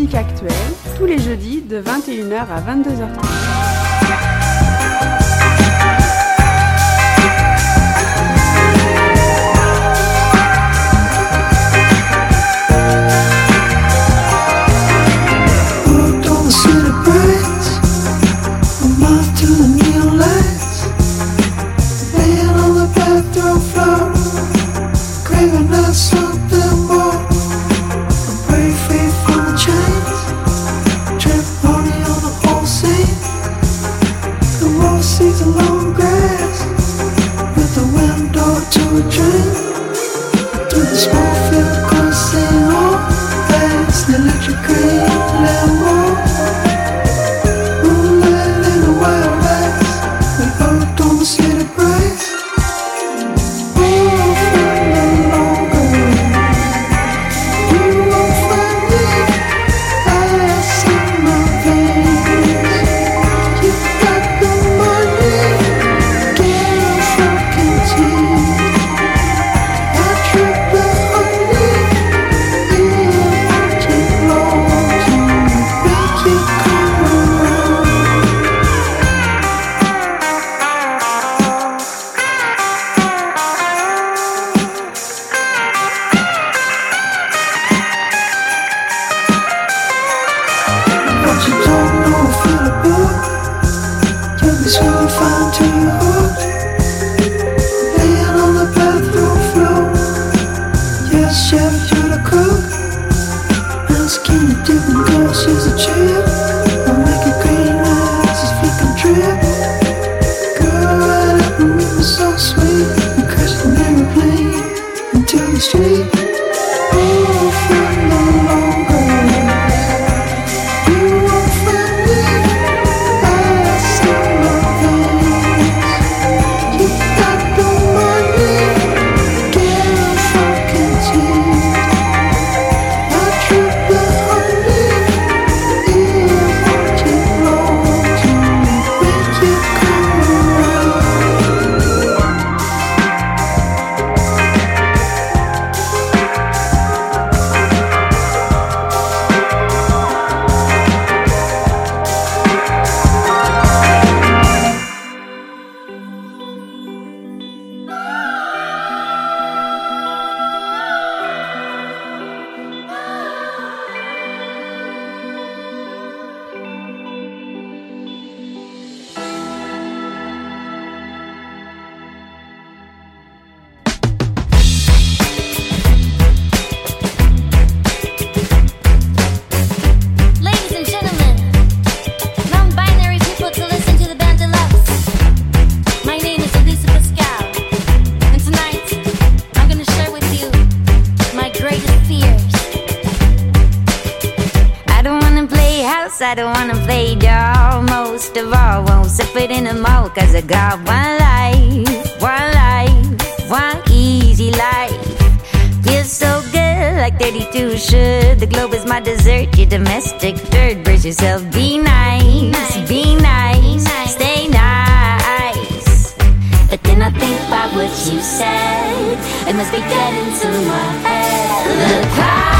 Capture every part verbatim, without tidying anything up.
musique actuelle, tous les jeudis de vingt et une heures à vingt-deux heures trente. I don't wanna play doll. Most of all, won't sip it in the mouth. Cause I got one life, one life, one easy life. Feels so good, like thirty-two should. The globe is my dessert, your domestic dirt. Brace yourself, be nice, be nice, stay nice. But then I think about what you said. It must be getting to my head. The clouds.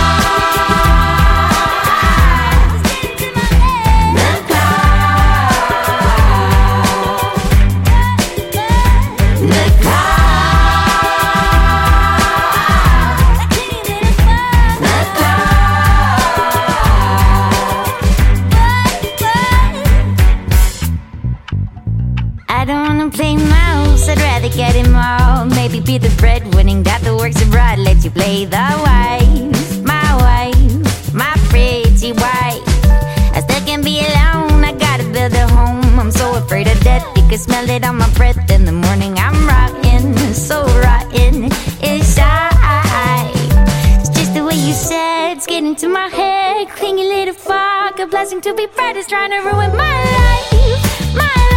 Play mouse, I'd rather get him all. Maybe be the breadwinning that the works abroad. Let you play the wife, my wife, my pretty wife. I still can't be alone, I gotta build a home. I'm so afraid of death, you can smell it on my breath. In the morning I'm rotten, so rotten inside. It's just the way you said, it's getting to my head. Clingy little fog, a blessing to be bright is trying to ruin my life, my life.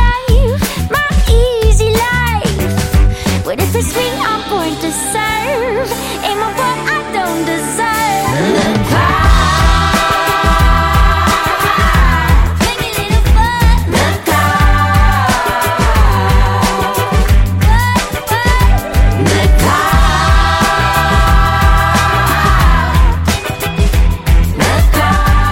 What is the sweet I'm born to serve? Ain't my what I don't deserve. The clouds. The clouds.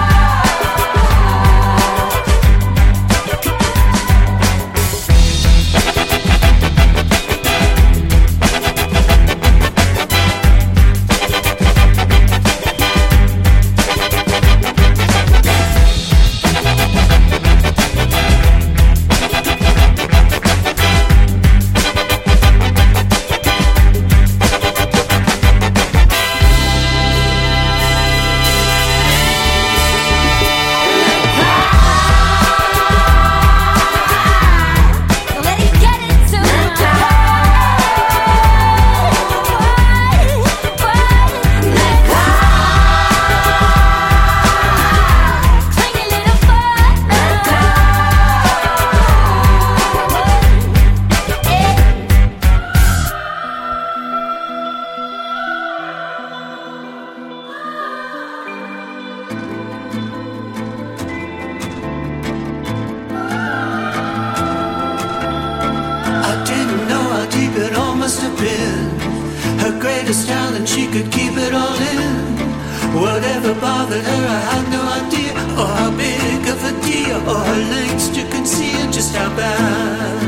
greatest talent, she could keep it all in. Whatever bothered her, I had no idea. Or how big of a deal, or her lengths to conceal just how bad.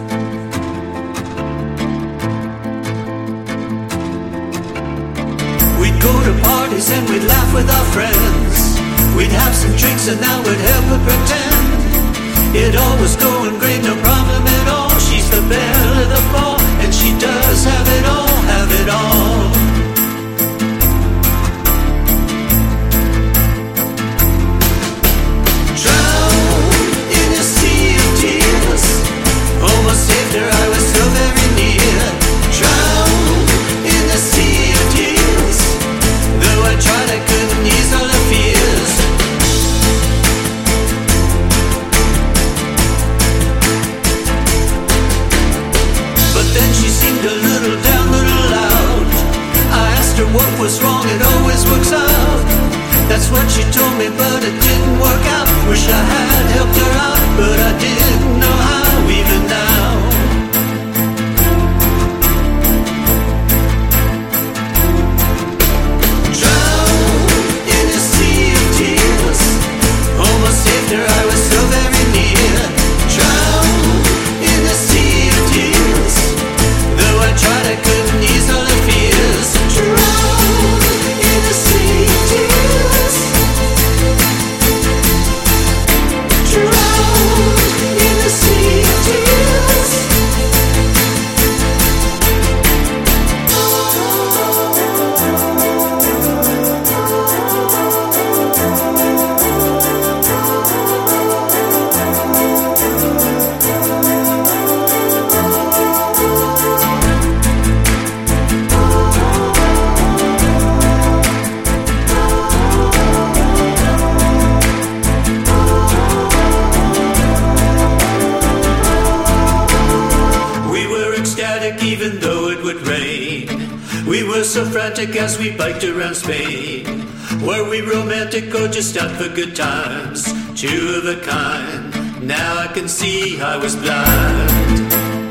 We'd go to parties and we'd laugh with our friends. We'd have some drinks and that would help her pretend. It all was going great, no problem at all. She's the belle of the ball, and she does have it all, have it all. Drowned in a sea of tears, almost saved her, I was so very near. Drowned in a sea of tears, though I tried I couldn't ease all her fears. But then she seemed a little down, little loud. I asked her what was wrong, it always works out. That's what she told me, but it didn't work out. Wish I had helped her out, but I didn't know how, even now. Drowned in a sea of tears, almost saved her, I was so very near. Drowned in a sea of tears, though I tried I couldn't ease all her fears. Drowned in a sea of tears. Drowned in a sea of tears. We were ecstatic even though it would rain. We were so frantic as we biked around Spain. Were we romantic or just out for good times? Two of a kind. Now I can see I was blind.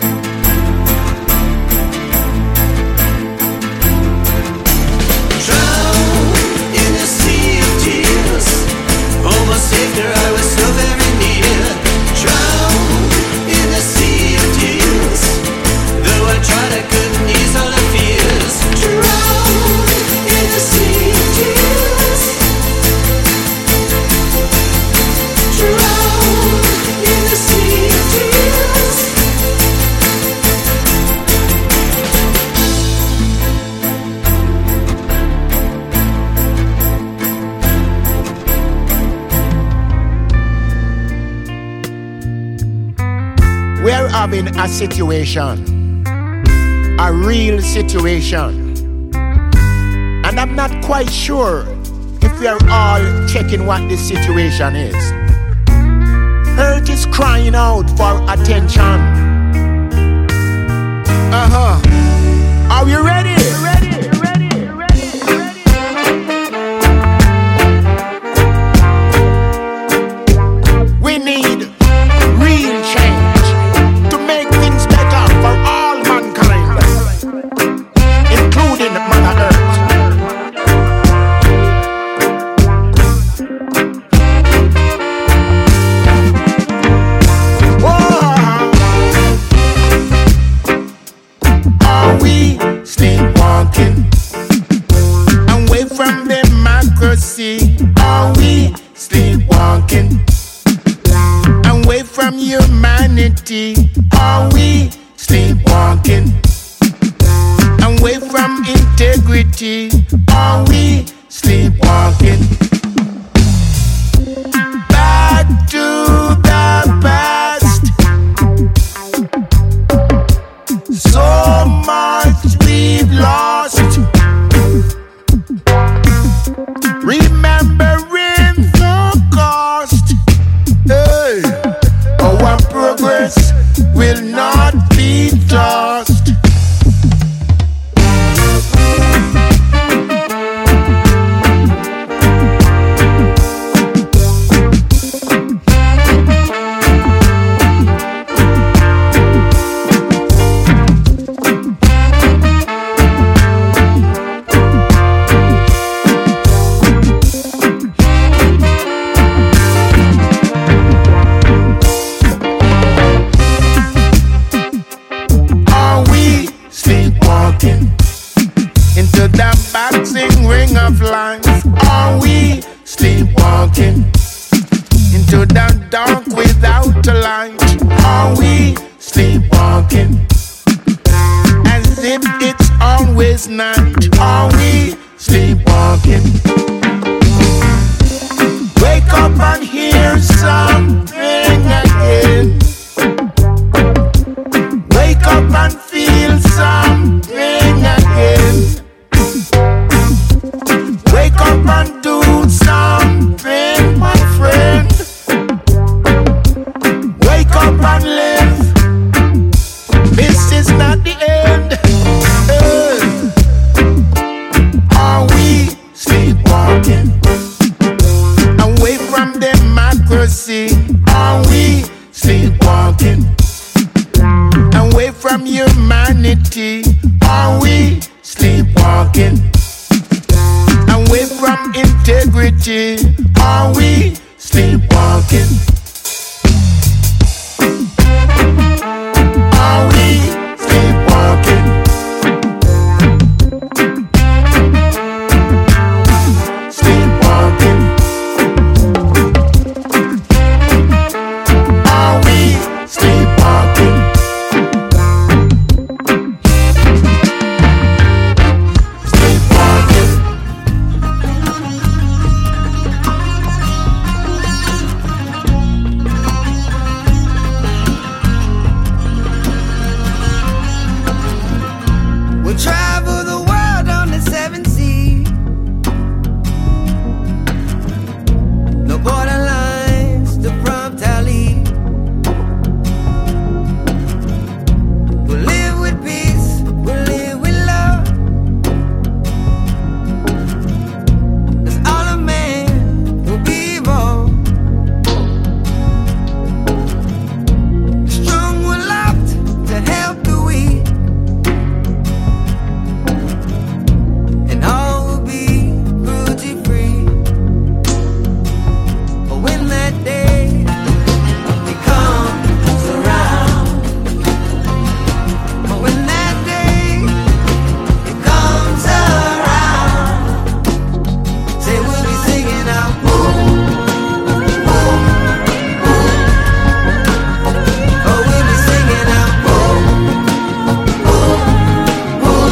Drowned in a sea of tears, almost saved her, I was so very near. Drowned in a sea of tears, though I tried I couldn't ease all her fears. Drowned in a sea of tears. Drowned in a sea of tears. We're having a situation, a real situation, and I'm not quite sure if we are all checking what this situation is. Earth is crying out for attention. Uh-huh. Are we ready? Ready? Ready? Ready? We need real change to make things better for all mankind, including Mother Earth. Are we sleepwalking away from democracy? Are we sleepwalking away from humanity? Are we sleepwalking away from integrity? Are we sleepwalking back to the past? So much we've lost, remembering the cost. Hey, our progress will not be tossed. sleepwalking, as if it's always night. Are we sleepwalking? Wake up and hear something again. Wake up and feel something again. Wake up and do something, my friend. Wake up and live. This is not the end. Uh, are we sleepwalking? Away from democracy. Are we sleepwalking? Away from humanity. Are we sleepwalking? Away from integrity. Are we sleepwalking? Are we sleepwalking? Sleepwalking. Are we sleepwalking? Sleepwalking. We'll travel the world on the seven seas. No borderlines to prompt our lead. We'll live with peace, we'll live with love. 'Cause all a man will be evolved. The strong were locked to help the weak. And all will be cruelty free. But when that day it comes around, but when that day it comes around, say we'll be singing out, boom, boom, boom. Oh, we'll be singing out, boom, boom, boom.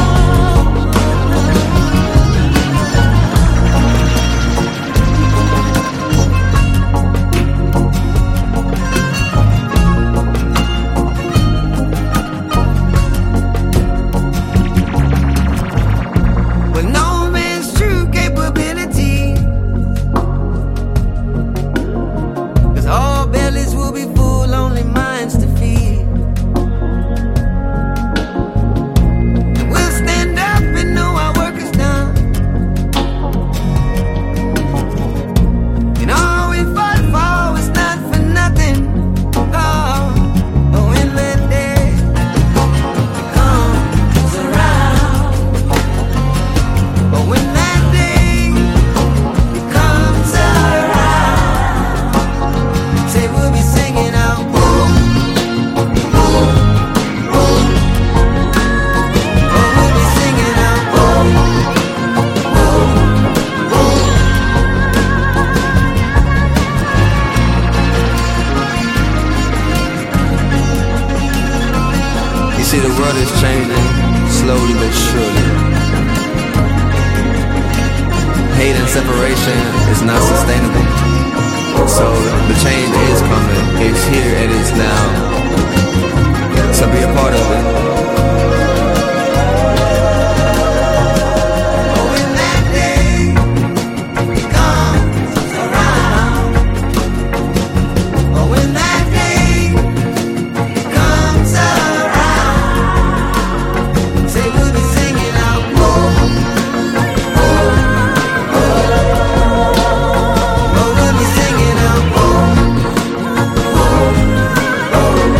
With no man's true capability, 'cause all bellies will be full, only minds to feed. And we'll stand up and know our work is done. And all we fought for was not for nothing. Oh, but when that day comes around, but when that day comes around, say we'll be singing out, boom, boom, boom. Oh, we'll be singing out, boom, boom, boom. You see, the world is changing slowly but surely. Hate and separation is not sustainable. So the change is coming. It's here and it's now. So be a part of it. Oh, when that day comes around, oh, when that day comes around, say we'll be singing out, boom, boom, boom. Oh, we'll be singing out, boom, boom, boom.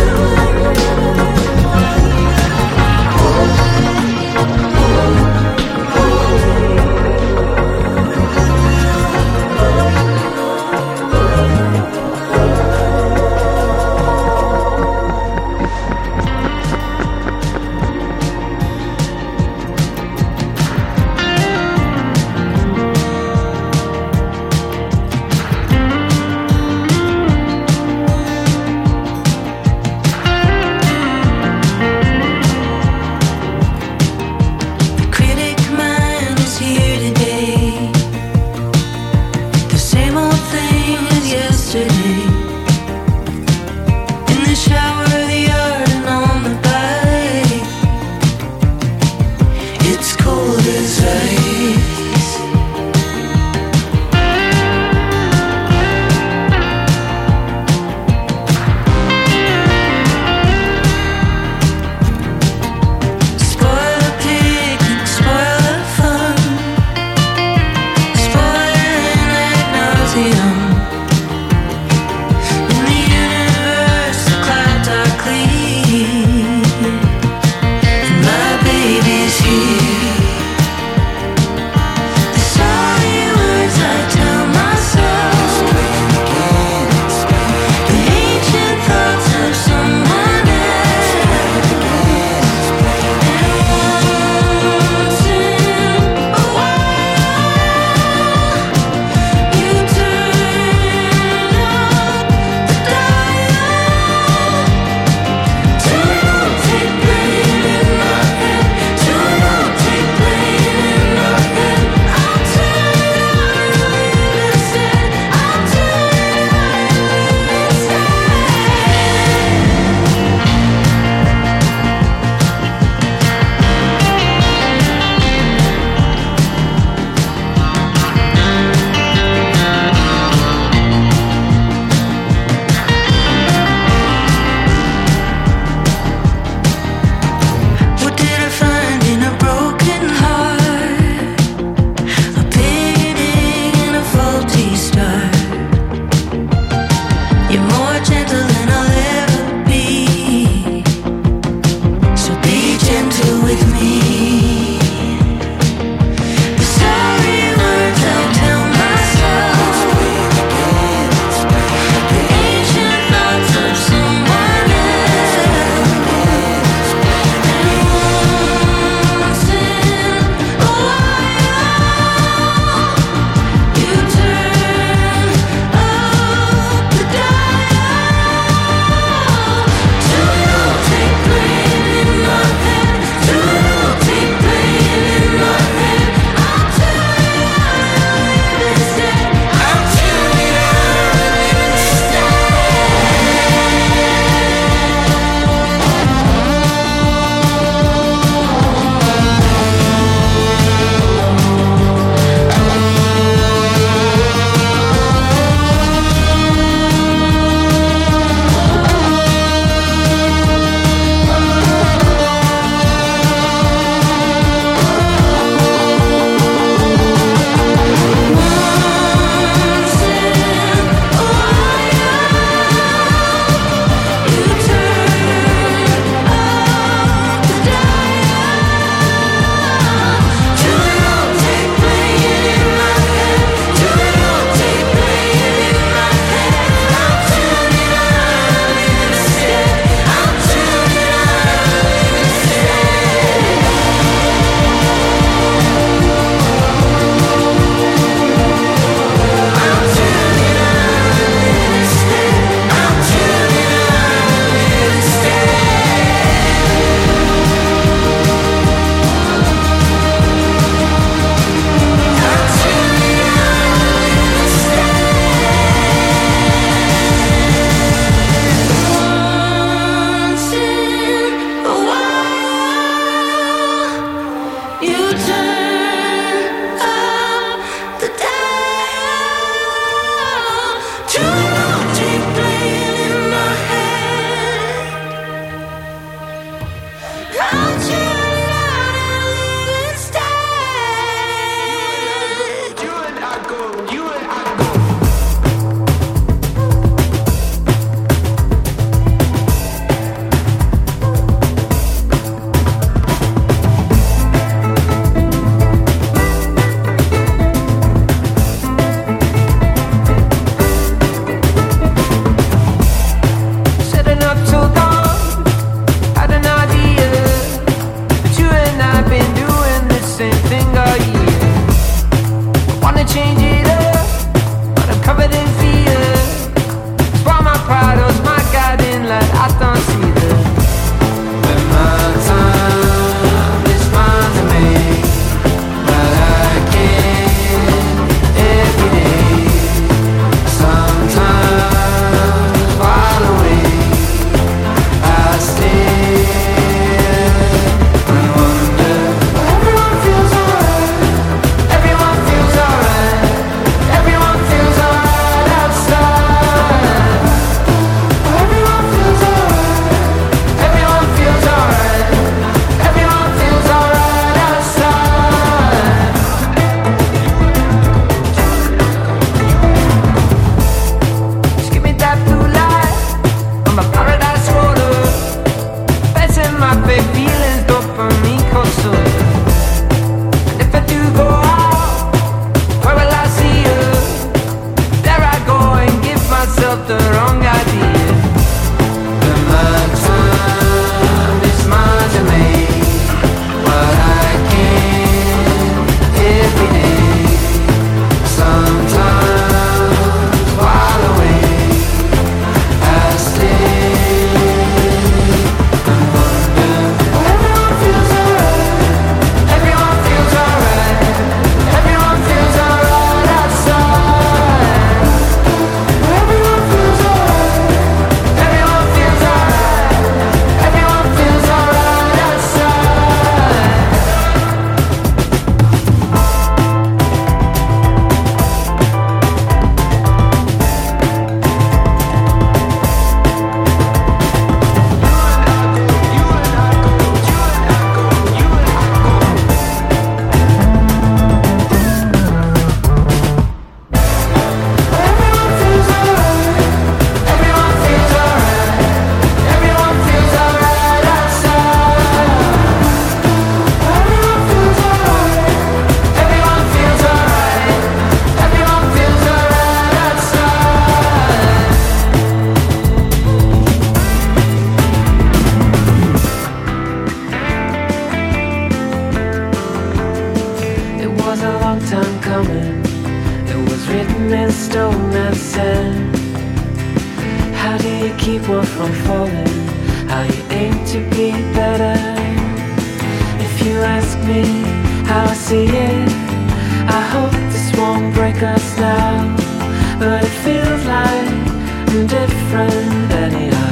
from falling, how you aim to be better. If you ask me how I see it, I hope this won't break us now, but it feels like I'm different anyhow.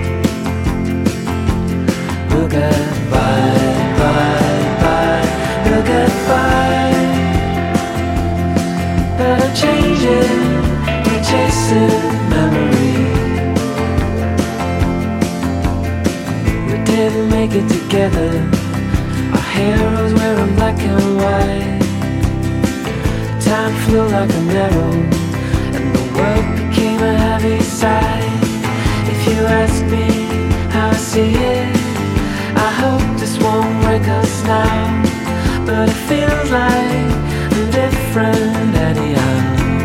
We'll get by, by, by, we'll get by. But I'm changing, we're chasing memory. We didn't make it together. Our heroes wearing black and white. Time flew like an arrow, and the world became a heavy sight. If you ask me how I see it, I hope this won't break us now, but it feels like I'm different anyhow.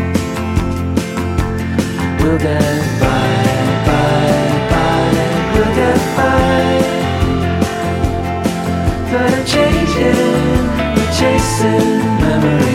We'll get by, by, by, we'll get by. But I'm changing, we're chasing memory.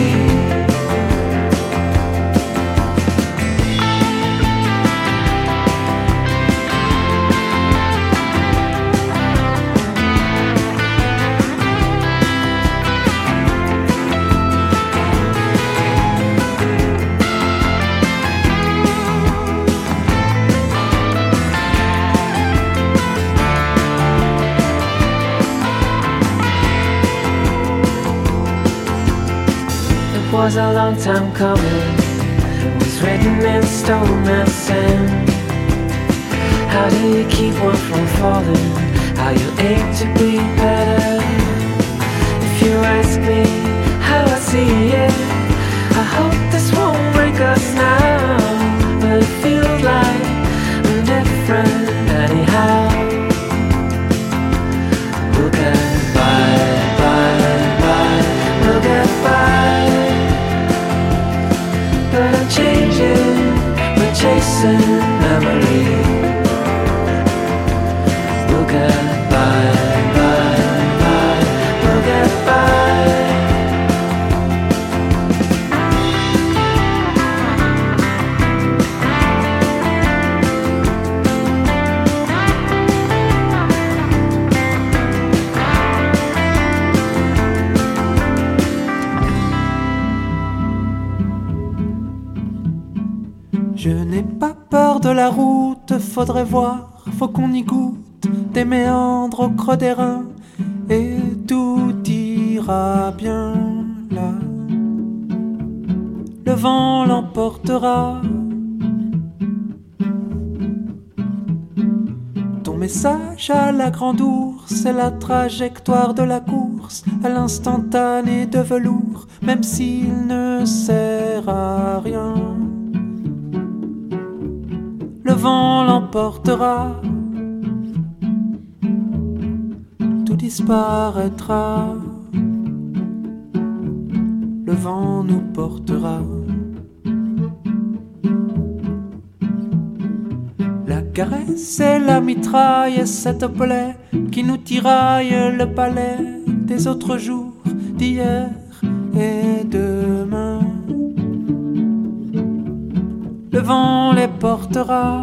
It was a long time coming. It was written in stone and sand. How do you keep one from falling? How you aim to be better? If you ask me how I see it, I hope this won't break us now, but it feels like I'm different anyhow. We'll get by, by, by, we'll get by. But I'm changing, we're chasing memory. We'll get by, by, by, we'll get by. Je n'ai pas peur de la route, faudrait voir, faut qu'on y goûte, des méandres au creux des reins, et tout ira bien là. Le vent l'emportera. Ton message à la grande ours, c'est la trajectoire de la course, à l'instantané de velours, même s'il ne sert à rien. Le vent l'emportera, tout disparaîtra, le vent nous portera. La caresse et la mitraille, cette plaie qui nous tiraille le palais des autres jours, d'hier et demain. Le vent les portera.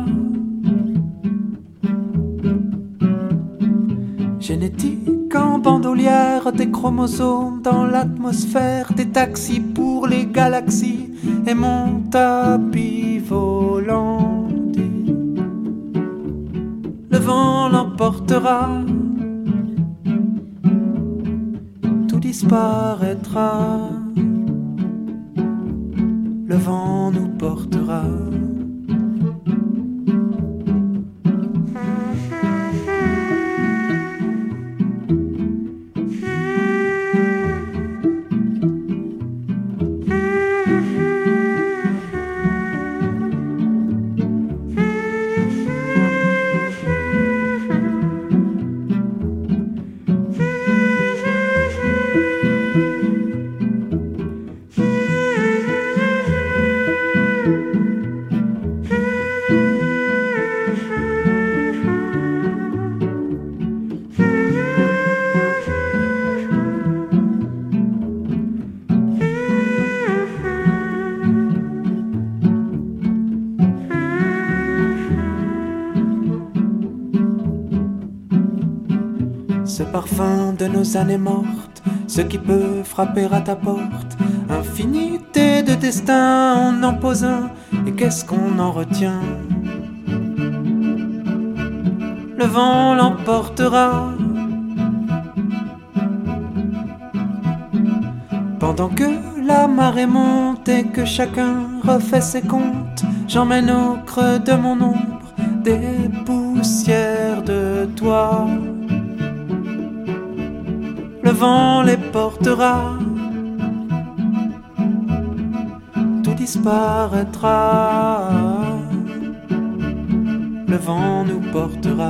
Génétique en bandoulière, des chromosomes dans l'atmosphère, des taxis pour les galaxies et mon tapis volant. Le vent l'emportera, tout disparaîtra. Le vent nous portera. ce parfum de nos années mortes, ce qui peut frapper à ta porte. Infinité de destins, on en pose un, et qu'est-ce qu'on en retient? Le vent l'emportera. Pendant que la marée monte et que chacun refait ses comptes, j'emmène au creux de mon ombre des poussières de toi. Le vent les portera, tout disparaîtra. Le vent nous portera.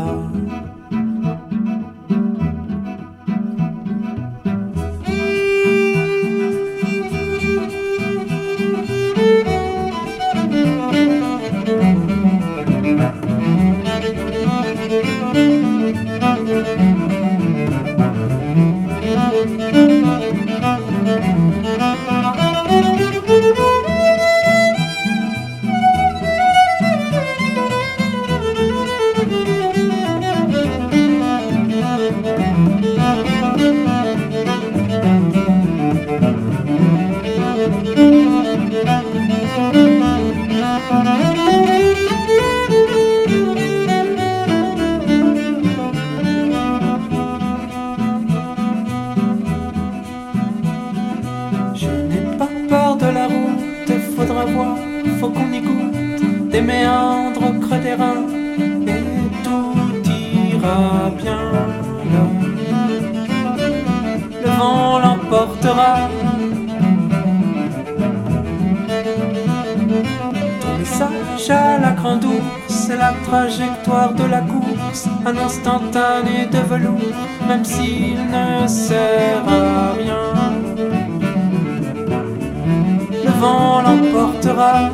Faut qu'on y goûte des méandres au creux des reins, et tout ira bien. Le vent l'emportera. Ton message à la grande ours, c'est la trajectoire de la course, un instantané de velours, même s'il ne sert à rien. Le vent l'emportera,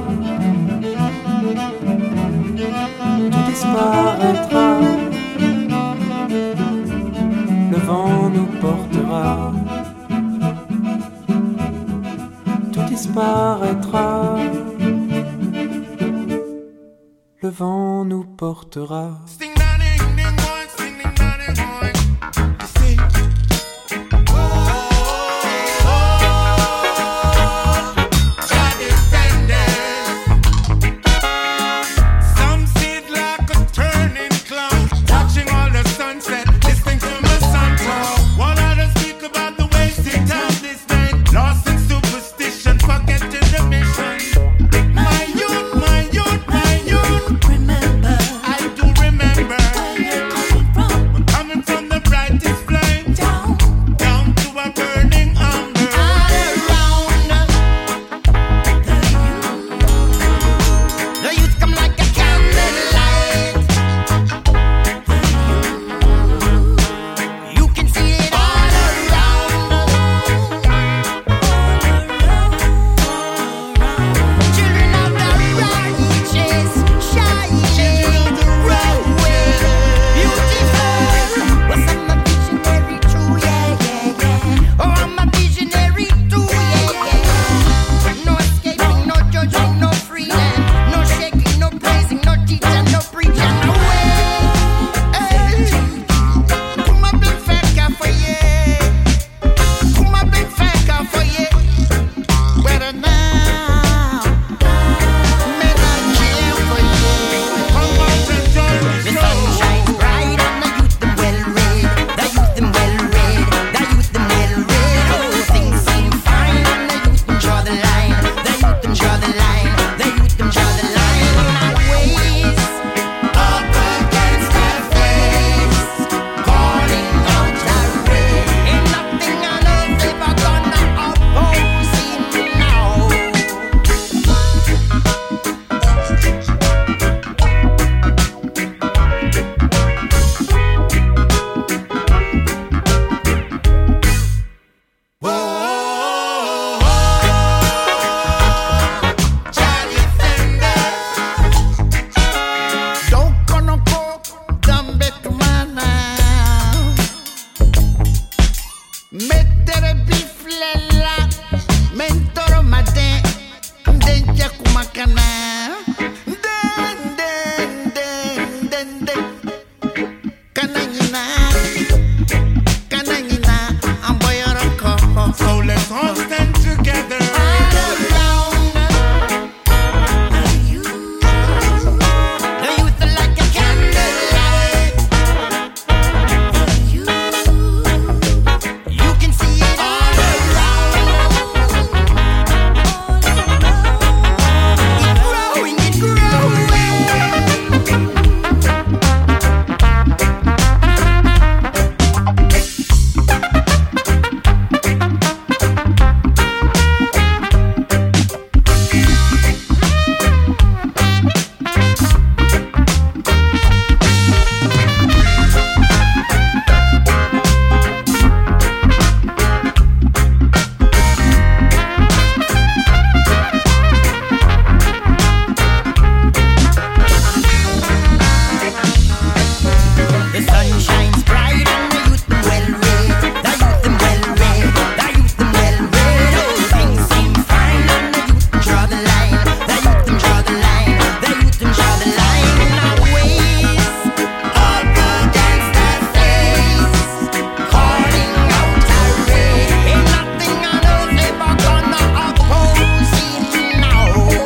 tout disparaîtra. Le vent nous portera, tout disparaîtra. Le vent nous portera. Remember, I do remember. sun shines bright and the youth them well read. The youth them well read. The youth them well read. Oh, things seem fine and the youth them draw the line. The youth them draw the line. The youth them draw the line in our ways. Up against the face, calling out our race. Ain't nothing on earth ever gonna oppose him now.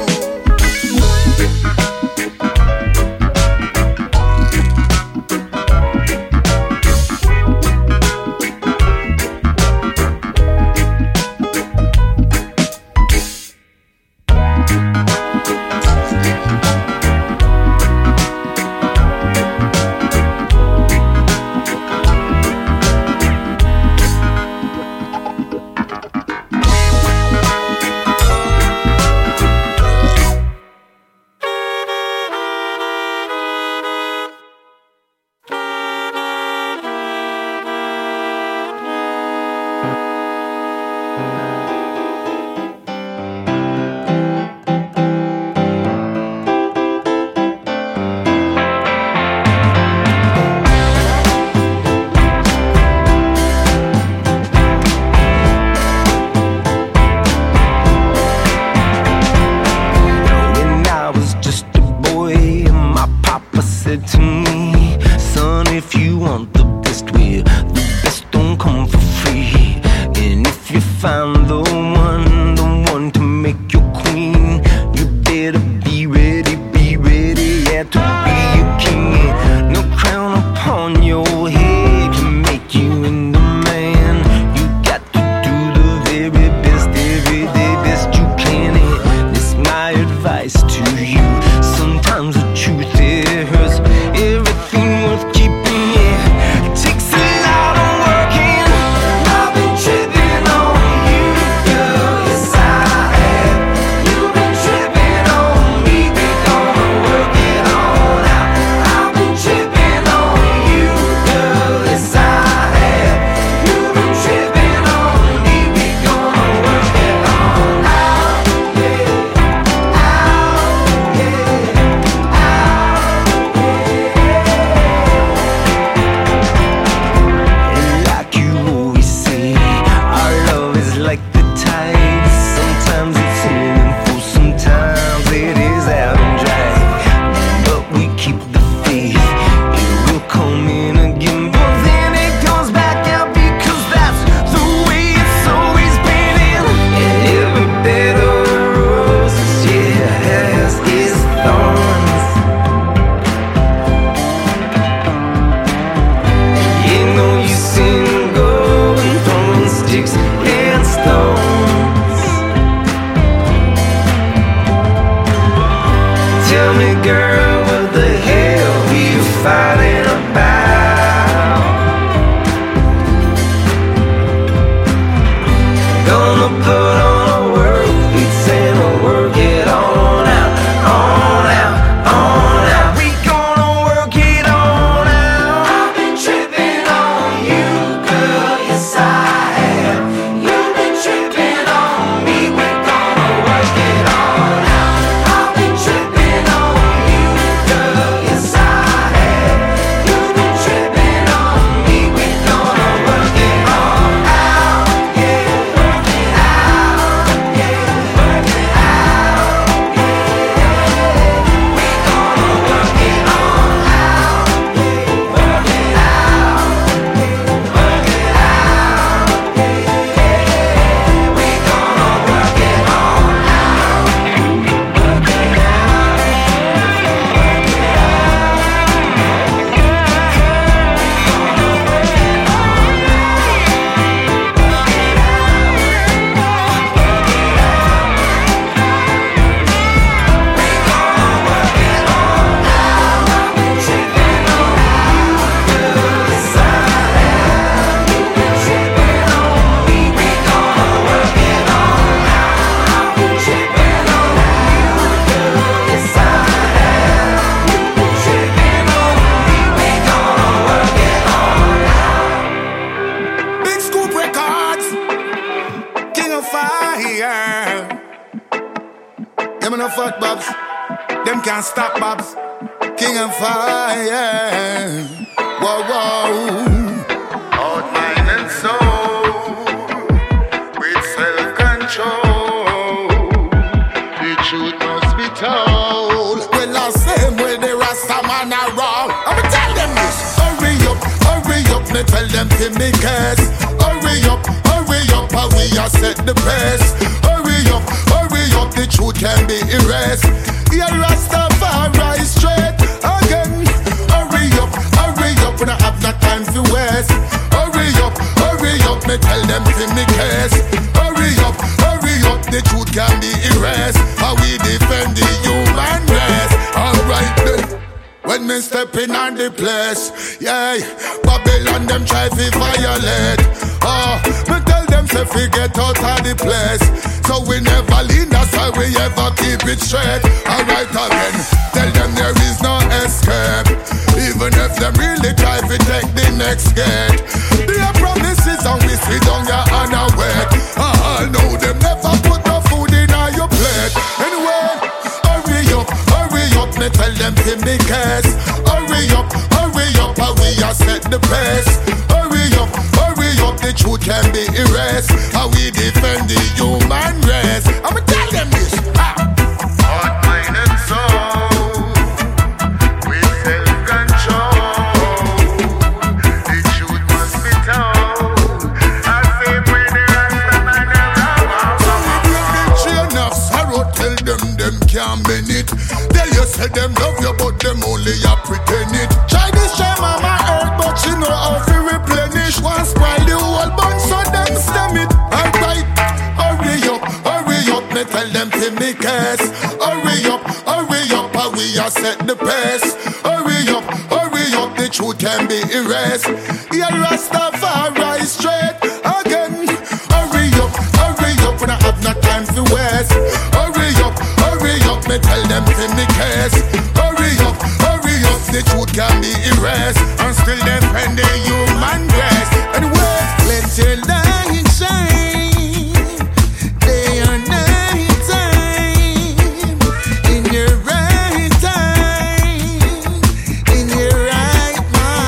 When I was just a boy, my papa said to me, son, if you want the best, well, the best don't come for free. And if you find the one, the one to make you queen, you better be ready, be ready, yeah, to be a king. No crown upon your head can make you into man. You got to do the very best, every day best you can. And this my advice to you. Sometimes the truth it hurts. Everything worth keeping, yeah, it takes a lot of working. I've been tripping on you, girl, yes I have. You've been tripping on me, we gonna work it all out. I've been tripping on you, girl, yes I have. You've been tripping on me, we gonna work it all out, yeah, out, yeah, and like you always say, our love is like the tide. Sometimes it's in and full, sometimes it is out and dry. But we keep the faith, it will come in again. But then it goes back out because that's the way it's always been. And every bed of roses, yeah, has its thorns. Ain't no use in going throwing sticks and stones. Tell me, girl, what the hell are you fighting about? Gonna put on a work beats and we'll work it on out, on out, on out. We gonna work it on out. I've been tripping on you, girl, yes I have. You've been tripping on me, we gonna work it on out. I've been tripping on you, girl, yes I have. You've been tripping on me, we gonna work it all out, yeah, work it out, yeah, work it out, yeah. We gonna work it all out, yeah, work it out, yeah, work it out, yeah. We gonna work it all out, work it Big Scoop Records, King of Fire. Them no fuck Bobs, them can't stop Bobs. King of Fire. whoa, whoa. Out mind and soul, with self-control, the truth must be told. Well, I same way the Rasta man are wrong. I'ma tell them this. Hurry up, hurry up, me tell them to me case. Hurry up, hurry up, how we are set the pace. Hurry up, hurry up, the truth can be erased. Yeah, Rastafari straight again. Hurry up, hurry up, we don't have no time to waste. Hurry up, hurry up, me tell them to me case. Hurry up, hurry up, the truth can be erased. How we defend the human race. Alright then, when me step in on the place, yeah, Babylon them try to violate. Oh, me tell them say fi get out of the place. So we never lean, that's why we ever keep it straight. Alright again, tell them there is no escape. Even if them really try to take the next gate. Their promises and we sit down your honor wait. I all know them never put no food in on your plate. Anyway, hurry up, hurry up, me tell them to me case. Hurry up, hurry up, how we are set the pace. Hurry up, hurry up, the truth can be erased. How we defend the human race. I'ma tell them this. Heart, mind and soul, with self-control, the truth must be told. I say when the Rasta man around. So we bring the chain of sorrow, tell them them can't bend it. Tell you say them love you, but them only a pretend it. Try this charm on my earth, but you know how to replenish. One spoil the whole bunch, so them stem it. Alright, hurry up, hurry up, me tell them to me case. Hurry up, hurry up, how we are set the pace. Hurry up, hurry up, the truth can be erased. Yeah, Rastafari straight again. Hurry up, hurry up, we don't have no time to waste. Hurry up, hurry up, me tell them to me case. Hurry up, hurry up, the truth can be erased. I'm still defending human race. Anyway, let your light shine. Day or night time. In your right time. In your right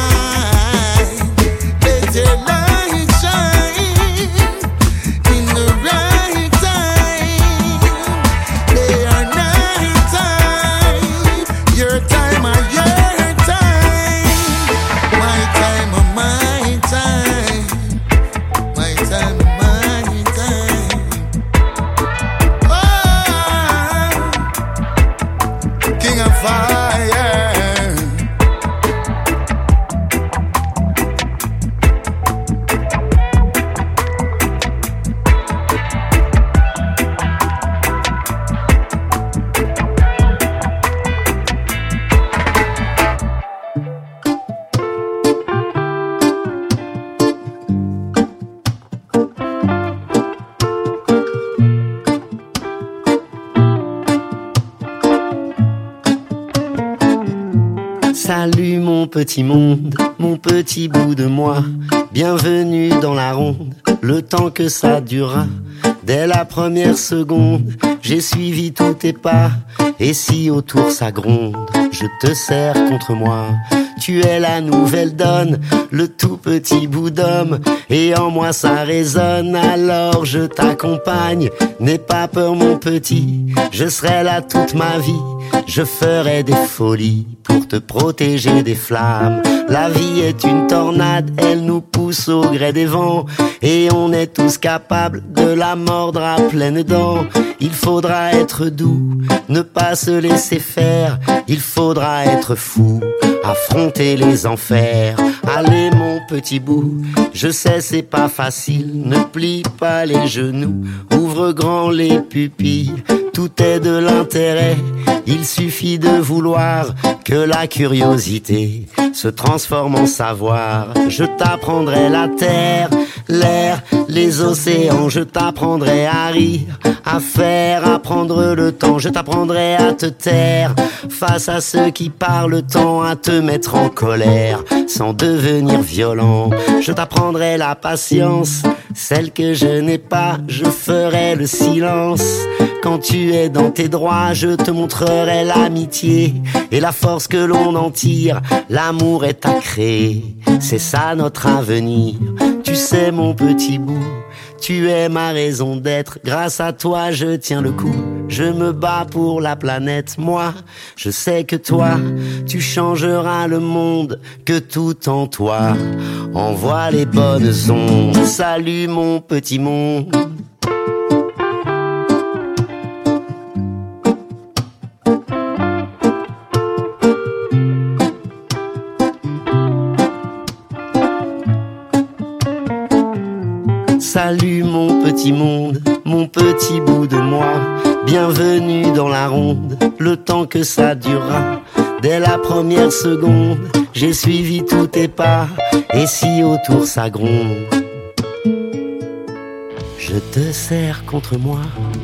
mind. Let your light shine. In the right time. Day or night time. Your time or your time. My time or my time. My time or my time. Oh, King of Fire. Salut mon petit monde, mon petit bout de moi. Bienvenue dans la ronde, le temps que ça durera. Dès la première seconde, j'ai suivi tous tes pas. Et si autour ça gronde, je te serre contre moi. Tu es la nouvelle donne, le tout petit bout d'homme. Et en moi ça résonne, alors je t'accompagne. N'aie pas peur mon petit, je serai là toute ma vie. Je ferai des folies pour te protéger des flammes. La vie est une tornade, elle nous pousse au gré des vents. Et on est tous capables de la mordre à pleines dents. Il faudra être doux, ne pas se laisser faire. Il faudra être fou, affronter les enfers. Allez mon petit bout, je sais c'est pas facile. Ne plie pas les genoux, ouvre grand les pupilles. Tout est de l'intérêt, il suffit de vouloir que la curiosité se transforme en savoir. Je t'apprendrai la terre, l'air, les océans. Je t'apprendrai à rire, à faire, à prendre le temps. Je t'apprendrai à te taire face à ceux qui parlent tant, à te mettre en colère sans devenir violent. Je t'apprendrai la patience, celle que je n'ai pas. Je ferai le silence quand tu es dans tes droits. Je te montrerai l'amitié et la force que l'on en tire. L'amour est à créer, c'est ça notre avenir. Tu sais mon petit bout, tu es ma raison d'être. Grâce à toi je tiens le coup, je me bats pour la planète. Moi, je sais que toi, tu changeras le monde, que tout en toi envoie les bonnes ondes. Salut mon petit monde. Salut mon petit monde, mon petit bout de moi. Bienvenue dans la ronde, le temps que ça durera. Dès la première seconde, j'ai suivi tous tes pas. Et si autour ça gronde, je te serre contre moi.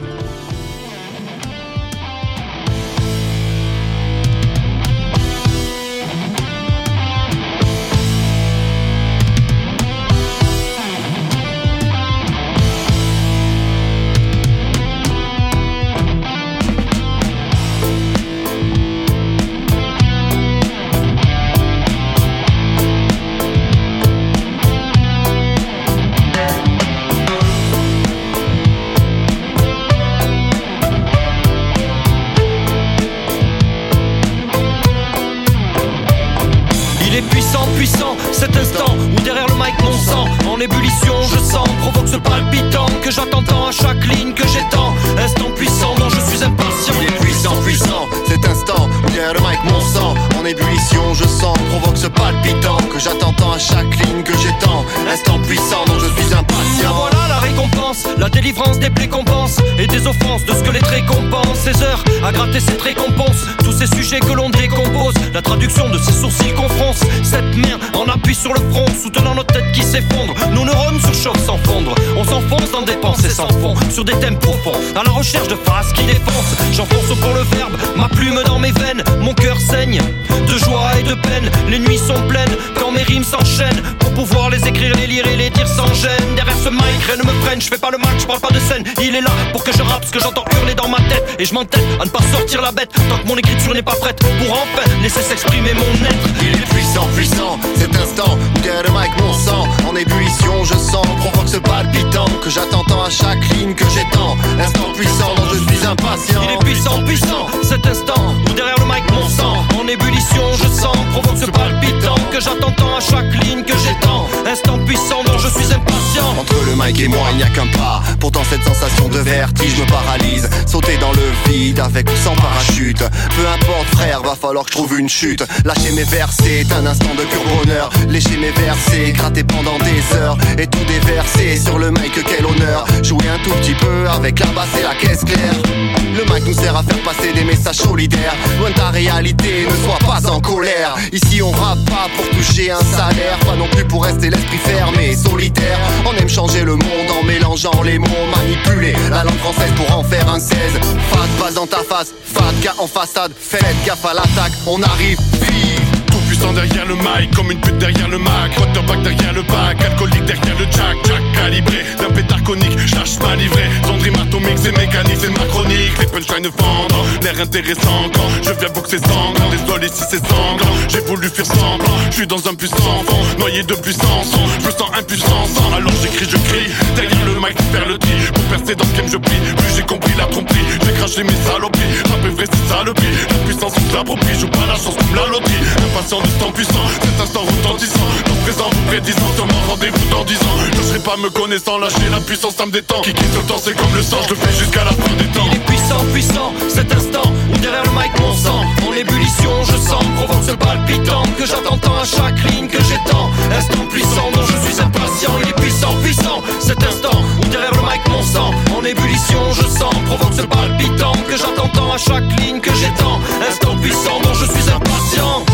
Cet instant où derrière le mic mon sang en ébullition je sens provoque ce palpitant que j'attends tant à chaque ligne que j'étends. Instant puissant dont je suis impatient. Il est puissant, puissant, cet instant où derrière le mic mon sang en ébullition je sens provoque ce palpitant que j'attends tant à chaque ligne que j'étends. Instant puissant dont je suis impatient. Voilà la récompense, la délivrance des plaies qu'on pense et des offenses de ce que les traits compensent. Ces heures à gratter cette récompense, tous ces sujets que l'on décompose, la traduction de ces sourcils qu'on fronce. Cette merde en appuie sur le front, soutenant nos têtes qui s'effondrent. Nos neurones surchauffent sans fondre. On s'enfonce dans des pensées sans fond, sur des thèmes profonds, à la recherche de phrases qui défoncent. J'enfonce pour le verbe, ma plume dans mes veines. Mon cœur saigne de joie et de peine. Les nuits sont pleines quand mes rimes s'enchaînent, pour pouvoir les écrire, les lire et les dire sans gêne. Derrière ce mic, rien ne me freine, je fais pas le mal, je parle pas de scène. Il est là pour que je rappe ce que j'entends hurler dans ma tête. Et je m'entête à ne pas sortir la bête tant que mon écriture n'est pas prête, pour enfin laisser s'exprimer mon être. Il est puissant, puissant, cet instant où derrière le mic mon sang en ébullition je sens provoque ce palpitant que j'attends tant à chaque ligne que j'étends. Instant puissant dont je suis impatient. Il est puissant, puissant, cet instant où derrière le mic mon sang en ébullition je sens provoque ce palpitant que j'attends tant à chaque ligne que j'étends. Instant puissant dont je suis impatient. Entre le mic et moi il n'y a qu'un pas, pourtant cette sensation de vertige me paralyse. Sauter dans le vide avec ou sans parachute, peu importe frère, va falloir que je trouve une chute. Lâcher mes versets, un instant de pur bonheur. Lécher mes versets, gratter pendant des heures et tout déverser sur le mic, quel honneur. Jouer un tout petit peu avec la basse et la caisse claire. Le mic nous sert à faire passer des messages solidaires. Loin de ta réalité, ne sois pas en colère. Ici on rappe pas pour toucher un salaire, pas non plus pour rester l'esprit fermé et solitaire. On aime changer le monde en mélangeant les mots, manipuler la langue française pour en faire un seize. Fat balle dans ta face, fat gars en façade. Faites gaffe à l'attaque, on arrive vite. Puissant derrière le mic, comme une pute derrière le Mac. Quarterback derrière le bac, alcoolique derrière le jack. Jack calibré, d'un pétard conique, j'lâche ma livrée. Son dream atomique, c'est mécanique, c'est ma chronique. Les punchlines vendent, l'air intéressant quand je viens boxer sanglant. Désolé si c'est sanglant, j'ai voulu faire semblant. J'suis dans un puissant vent, noyé de puissance. Je me sens impuissant, alors j'écris, je crie. Derrière le mic, faire le tri. Pour percer dans ce game, je prie. Plus j'ai compris la tromperie, j'ai craché mes saloperies. Rap est vrai, c'est saloperie. La puissance, on se l'approprie. Joue pas la chance comme la loterie. Impatient de temps puissant, cet instant retentissant. Dans présent vous prédisant, sur mon rendez-vous dans dix ans. Je serai pas me connaissant, lâcher la puissance, ça me détend. Qui quitte le temps, c'est comme le sang, je le fais jusqu'à la fin des temps. Il est puissant, puissant, cet instant où derrière le mic mon sang en ébullition je sens provoque ce palpitant que j'attends tant à chaque ligne que j'étends. Instant puissant dont je suis impatient. Il est puissant, puissant, cet instant où derrière le mic mon sang en ébullition je sens provoque ce palpitant que j'attends tant à chaque ligne que j'étends. Instant puissant dont je suis impatient.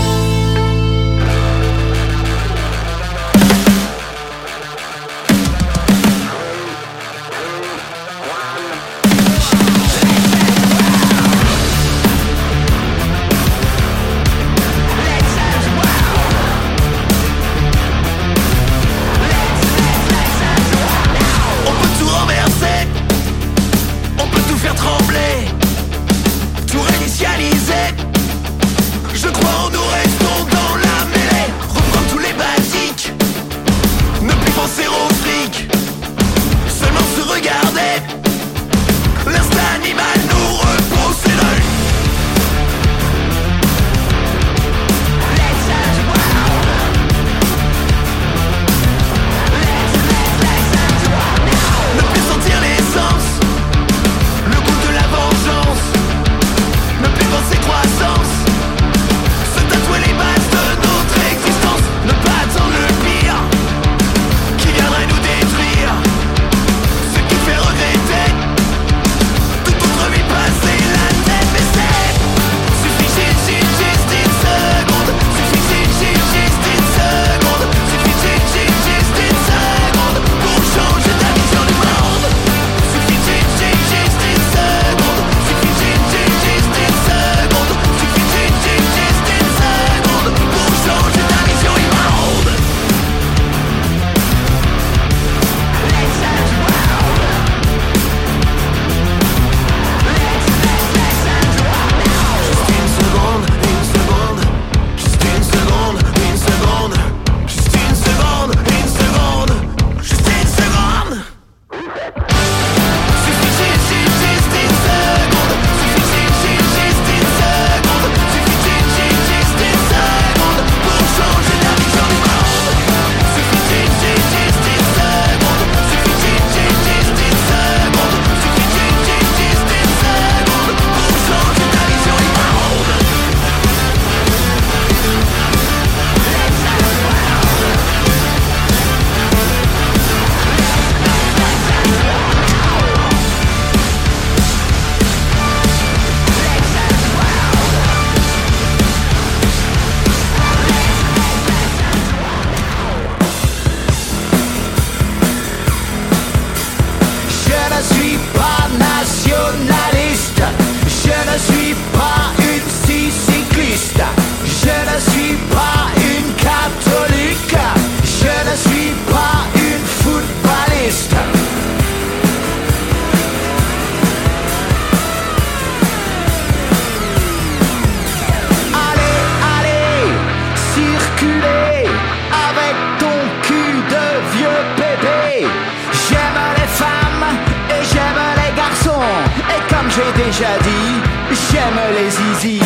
j'ai déjà dit, j'aime les zizi.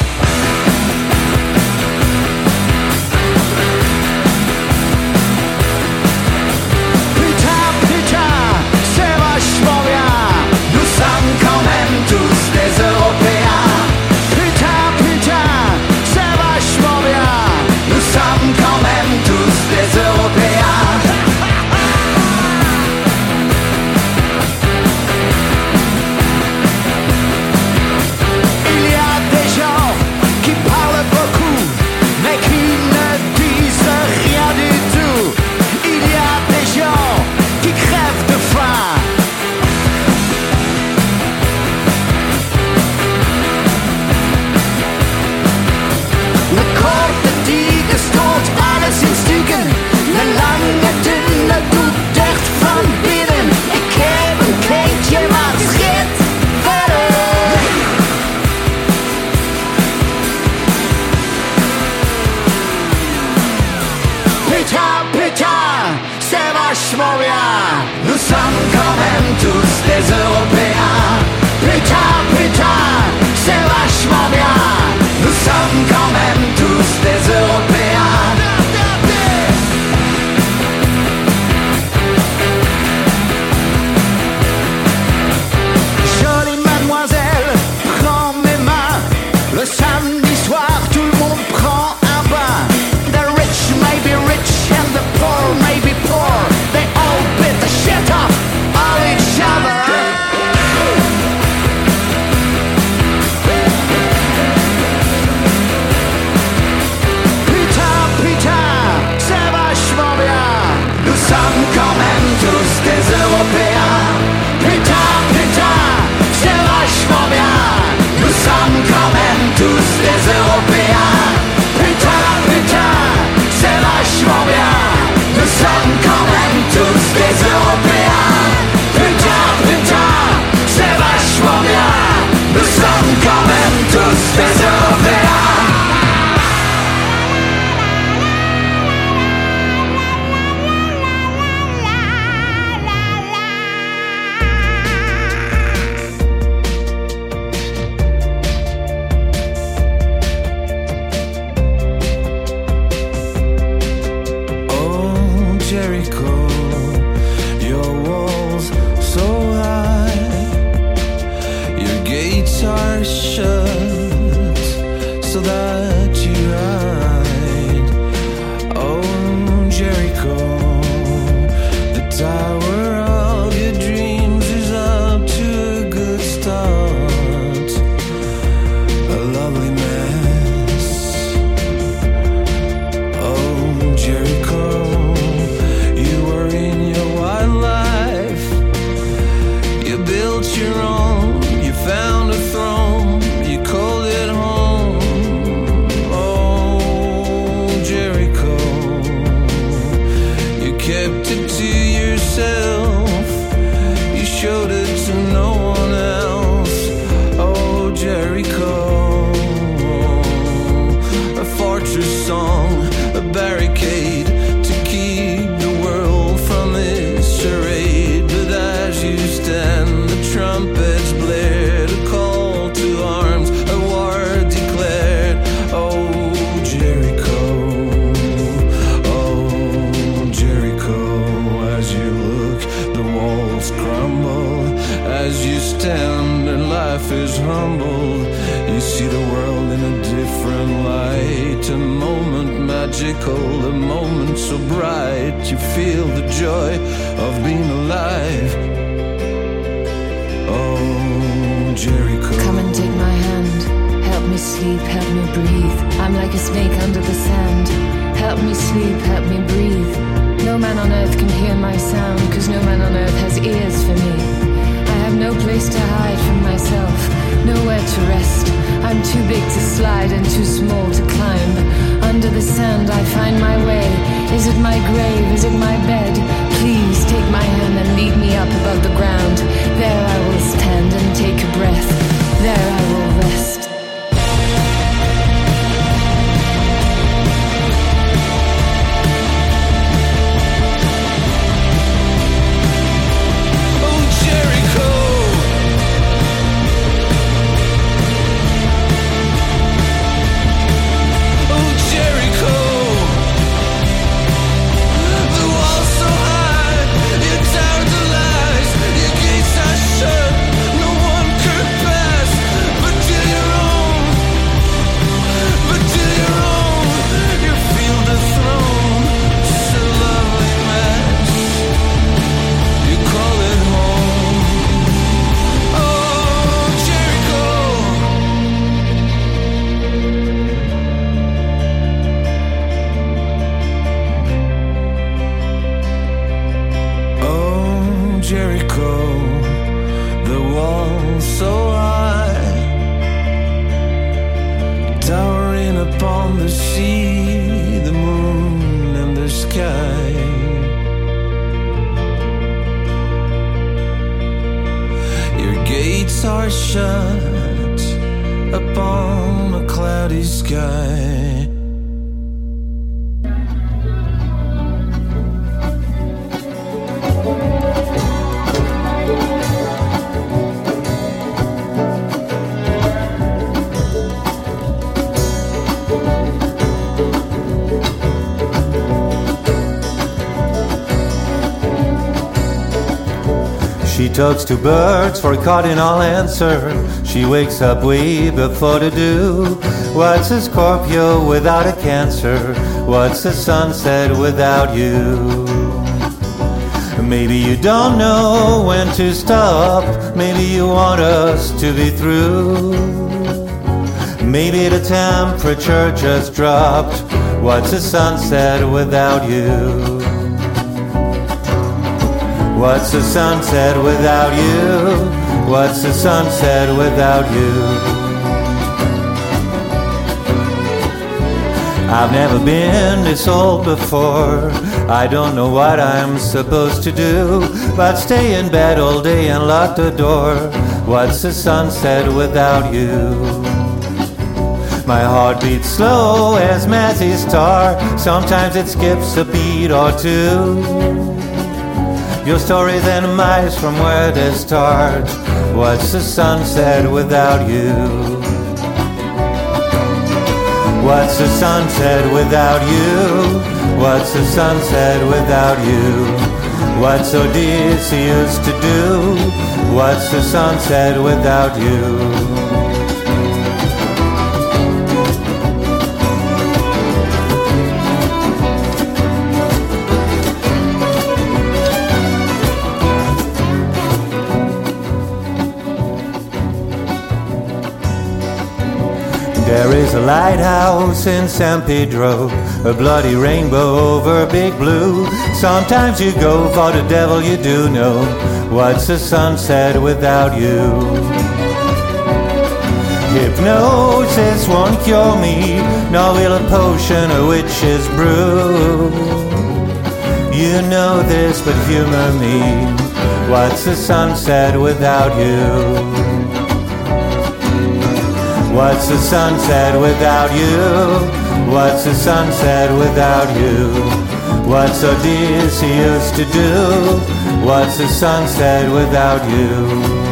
Putain, putain, c'est vachement bien. Nous sommes quand même tous des Européens. Putain, putain, c'est vachement bien. Nous sommes quand même tous des Européens. Il y a des gens qui parlent beaucoup, mais qui ne disent rien du tout. Il y a des gens qui crèvent de faim. Le korte die stond alles in stukken. De lange dunne doet dicht van binnen. Ik heb een kindje wat schiet verder. Putain, putain, c'est vachement bien. Nous sommes quand même tous des Européens. Putain, putain, c'est vachement bien. Nous sommes quand même tous des Européens. Jolie mademoiselle, prends mes mains. Le samedi soir, tout le monde prend un bain. The rich may be rich and the poor may be poor. They all bit the shit off of each other. Putain, putain, c'est vachement bien. Nous sommes quand même tous des Européens. Putain, putain, c'est vachement bien. Nous sommes quand même tous des Européens. Putain, putain, c'est vachement bien. Nous sommes quand même tous des Européens. Putain, putain, c'est vachement bien. Nous sommes quand même tous des Européens. Oh, Jericho, your walls so high, your gates are shut so that you hide. Oh, Jericho, the tower of your dreams is up to a good start, a lovely mess. Oh, Jericho, you were in your wildlife. You built your own, you found a throne, you called it home. Oh, Jericho, you kept it to yourself, you showed it to no one else. Oh, Jericho, a fortress song, a barricade to keep the world from this charade. But as you stand, the trumpets blared, a call to arms, a war declared. Oh, Jericho, oh, Jericho, as you look, the walls crumble. As you stand and life is humbled, you see the world in a different light. A moment magical, a moment so bright. You feel the joy of being alive. Oh, Jericho, Come and take my hand. Help me sleep, help me breathe. I'm like a snake under the sand. Help me sleep, help me breathe. No man on earth can hear my sound, cause no man on earth has ears for me. I have no place to hide from myself, nowhere to rest. I'm too big to slide and too small to climb. Under the sand I find my way. Is it my grave, is it my bed? Please take my hand and lead me up above the ground. There I will stand and take a breath. There I will rest. oh, Jericho, Jericho, the wall so high, towering upon the sea, the moon and the sky. Your gates are shut upon a cloudy sky. She talks to birds for a cardinal answer. She wakes up way before the dew. What's a Scorpio without a Cancer? What's a sunset without you? Maybe you don't know when to stop. Maybe you want us to be through. Maybe the temperature just dropped. What's a sunset without you? What's a sunset without you? What's a sunset without you? I've never been this old before. I don't know what I'm supposed to do but stay in bed all day and lock the door. What's a sunset without you? My heart beats slow as Mazzy's star. Sometimes it skips a beat or two. Your stories and mice from where they start. What's a sunset without you? What's a sunset without you? What's a sunset without you? What's Odysseus to do? What's a sunset without you? There is a lighthouse in San Pedro, a bloody rainbow over Big Blue. Sometimes you go for the devil, you do know. What's a sunset without you? Hypnosis won't cure me, nor will a potion a witch's brew. You know this, but humor me. What's a sunset without you? What's a sunset without you? What's a sunset without you? What's Odysseus to do? What's a sunset without you?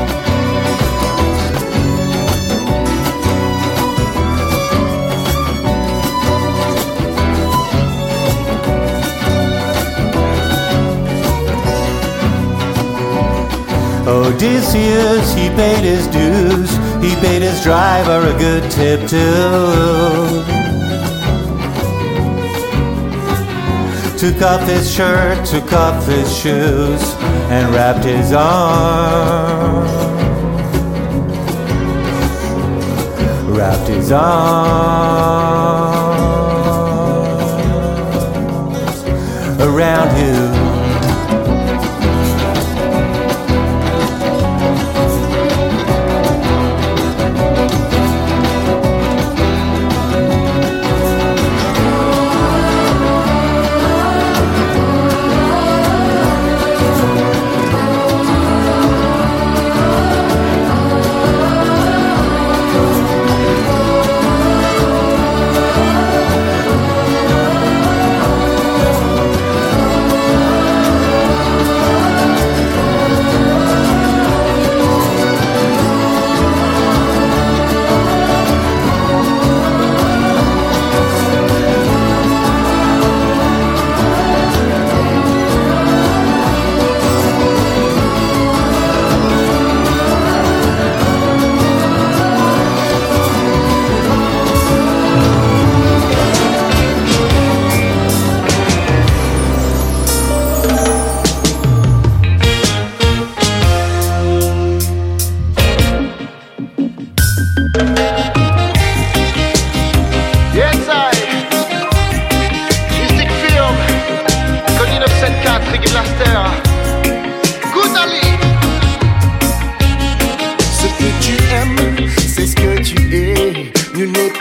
Odysseus, he paid his dues. He paid his driver a good tip too. Took off his shirt, took off his shoes, and wrapped his arms. Wrapped his arms around you.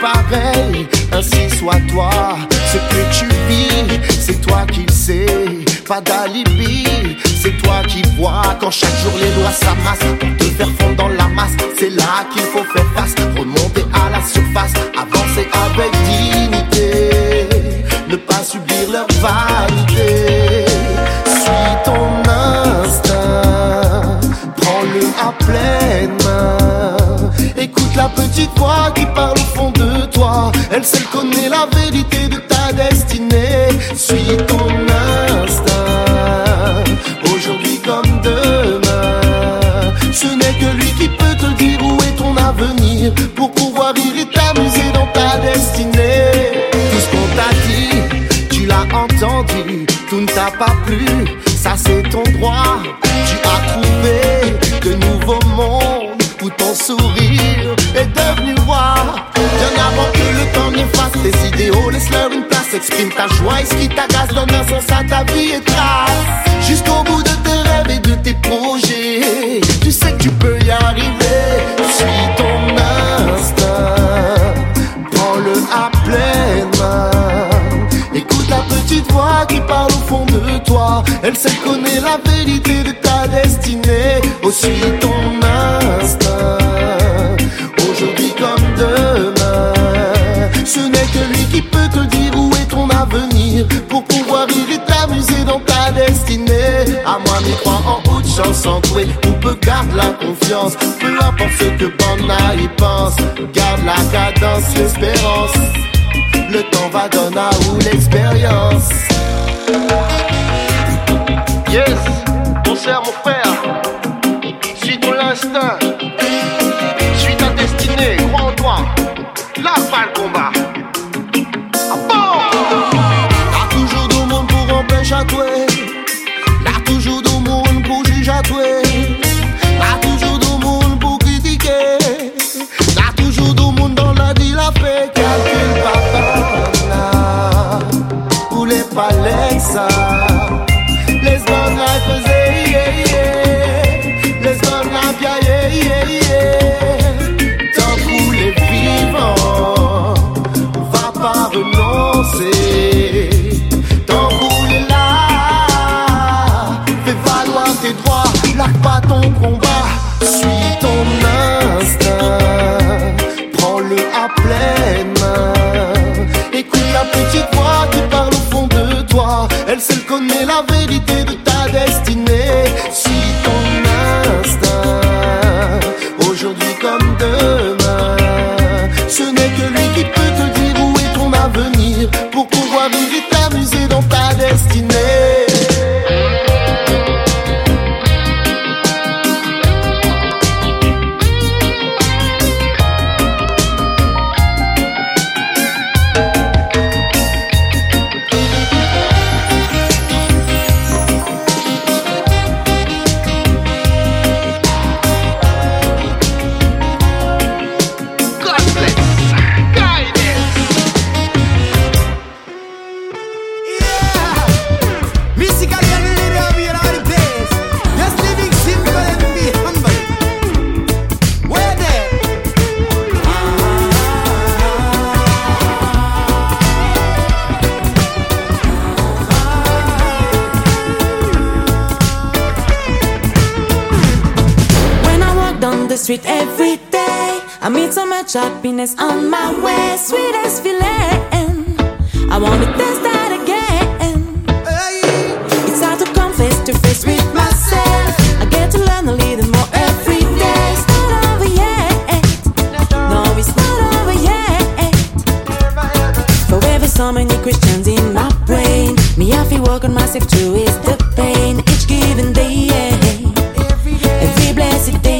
pareil, ainsi soit-toi. Ce que tu vis, c'est toi qui le sais. Pas d'alibi, c'est toi qui vois. Quand chaque jour les lois s'amassent pour te faire fondre dans la masse, c'est là qu'il faut faire face, remonter à la surface, avancer avec dignité, ne pas subir leur vanité. Suis ton instinct, prends-le à pleine main. Écoute la petite voix qui parle au fond de toi. Elle seule connaît la vérité de ta destinée. Suis ton instinct, aujourd'hui comme demain. Ce n'est que lui qui peut te dire où est ton avenir, pour pouvoir rire et t'amuser dans ta destinée. Tout ce qu'on t'a dit, tu l'as entendu, tout ne t'a pas plu, ça c'est ton droit. Tu as trouvé de nouveaux mondes où ton sourire est devenu roi. Bien avant que le temps n'efface tes idéaux, laisse-leur une place, exprime ta joie et ce qui t'agace donne un sens à ta vie et trace. Jusqu'au bout de tes rêves et de tes projets, tu sais que tu peux y arriver. Suis ton instinct, prends-le à pleine main. Écoute la petite voix qui parle au fond de toi. Elle sait connaît la vérité de ta destinée. Oh, suis ton instinct, aujourd'hui comme demain. Ce n'est que lui qui peut te dire où est ton avenir, pour pouvoir rire et t'amuser dans ta destinée. À moi m'y croire en haute chance entourée, on peut garder la confiance. Peu importe ce que Bonna y pense, garde la cadence, l'espérance. Le temps va donner à où l'expérience. Yes, ton serre mon frère. Suis ton instinct, suis ta destinée, crois en toi. Là pas le combat. Ah bon? Y'a toujours du monde pour empêcher à toi. Y'a toujours du monde pour juger à toi. Y'a toujours du monde pour critiquer. Y'a toujours du monde dans la vie la paix. Calcule papa ou les palais ça. Les bonnes rêves faisaient yeah, yeah. Les bonnes rêves yeah, yeah, yeah. Tant pour les vivants, va pas renoncer. Tant pour les là, fais valoir tes droits, lâche pas ton combat. Suis ton instinct, prends-le à pleine main. Écoute la petite voix qui parle au fond de toi. Elle seule connaît la vérité de ta destinée. Suis ton instinct, aujourd'hui comme demain. Ce n'est que lui qui peut te dire où est ton avenir, pour pouvoir vivre et t'amuser dans ta destinée. Street every day, I meet so much happiness on my way. Sweetest feeling, I wanna taste that again. It's hard to come face to face with myself. I get to learn a little more every day. It's not over yet, no, it's not over yet. Forever so many questions in my brain. Me have to work on myself to ease the pain. Each given day, every blessed day.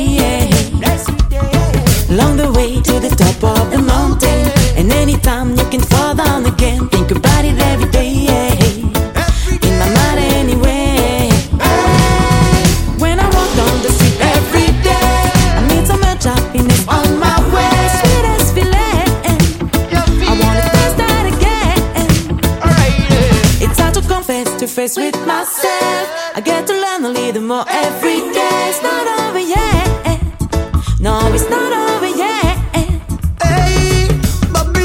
Along the way to the top of the mountain, and anytime you can fall down again. Think about it every day, in my mind anyway. When I walk down the street every day, I meet so much happiness on my way. Sweetest feeling, I wanna taste that again. It's hard to come face to face with myself. I get to learn a little more every day. It's not over yet, no, it's not over yet. Hey, Bobby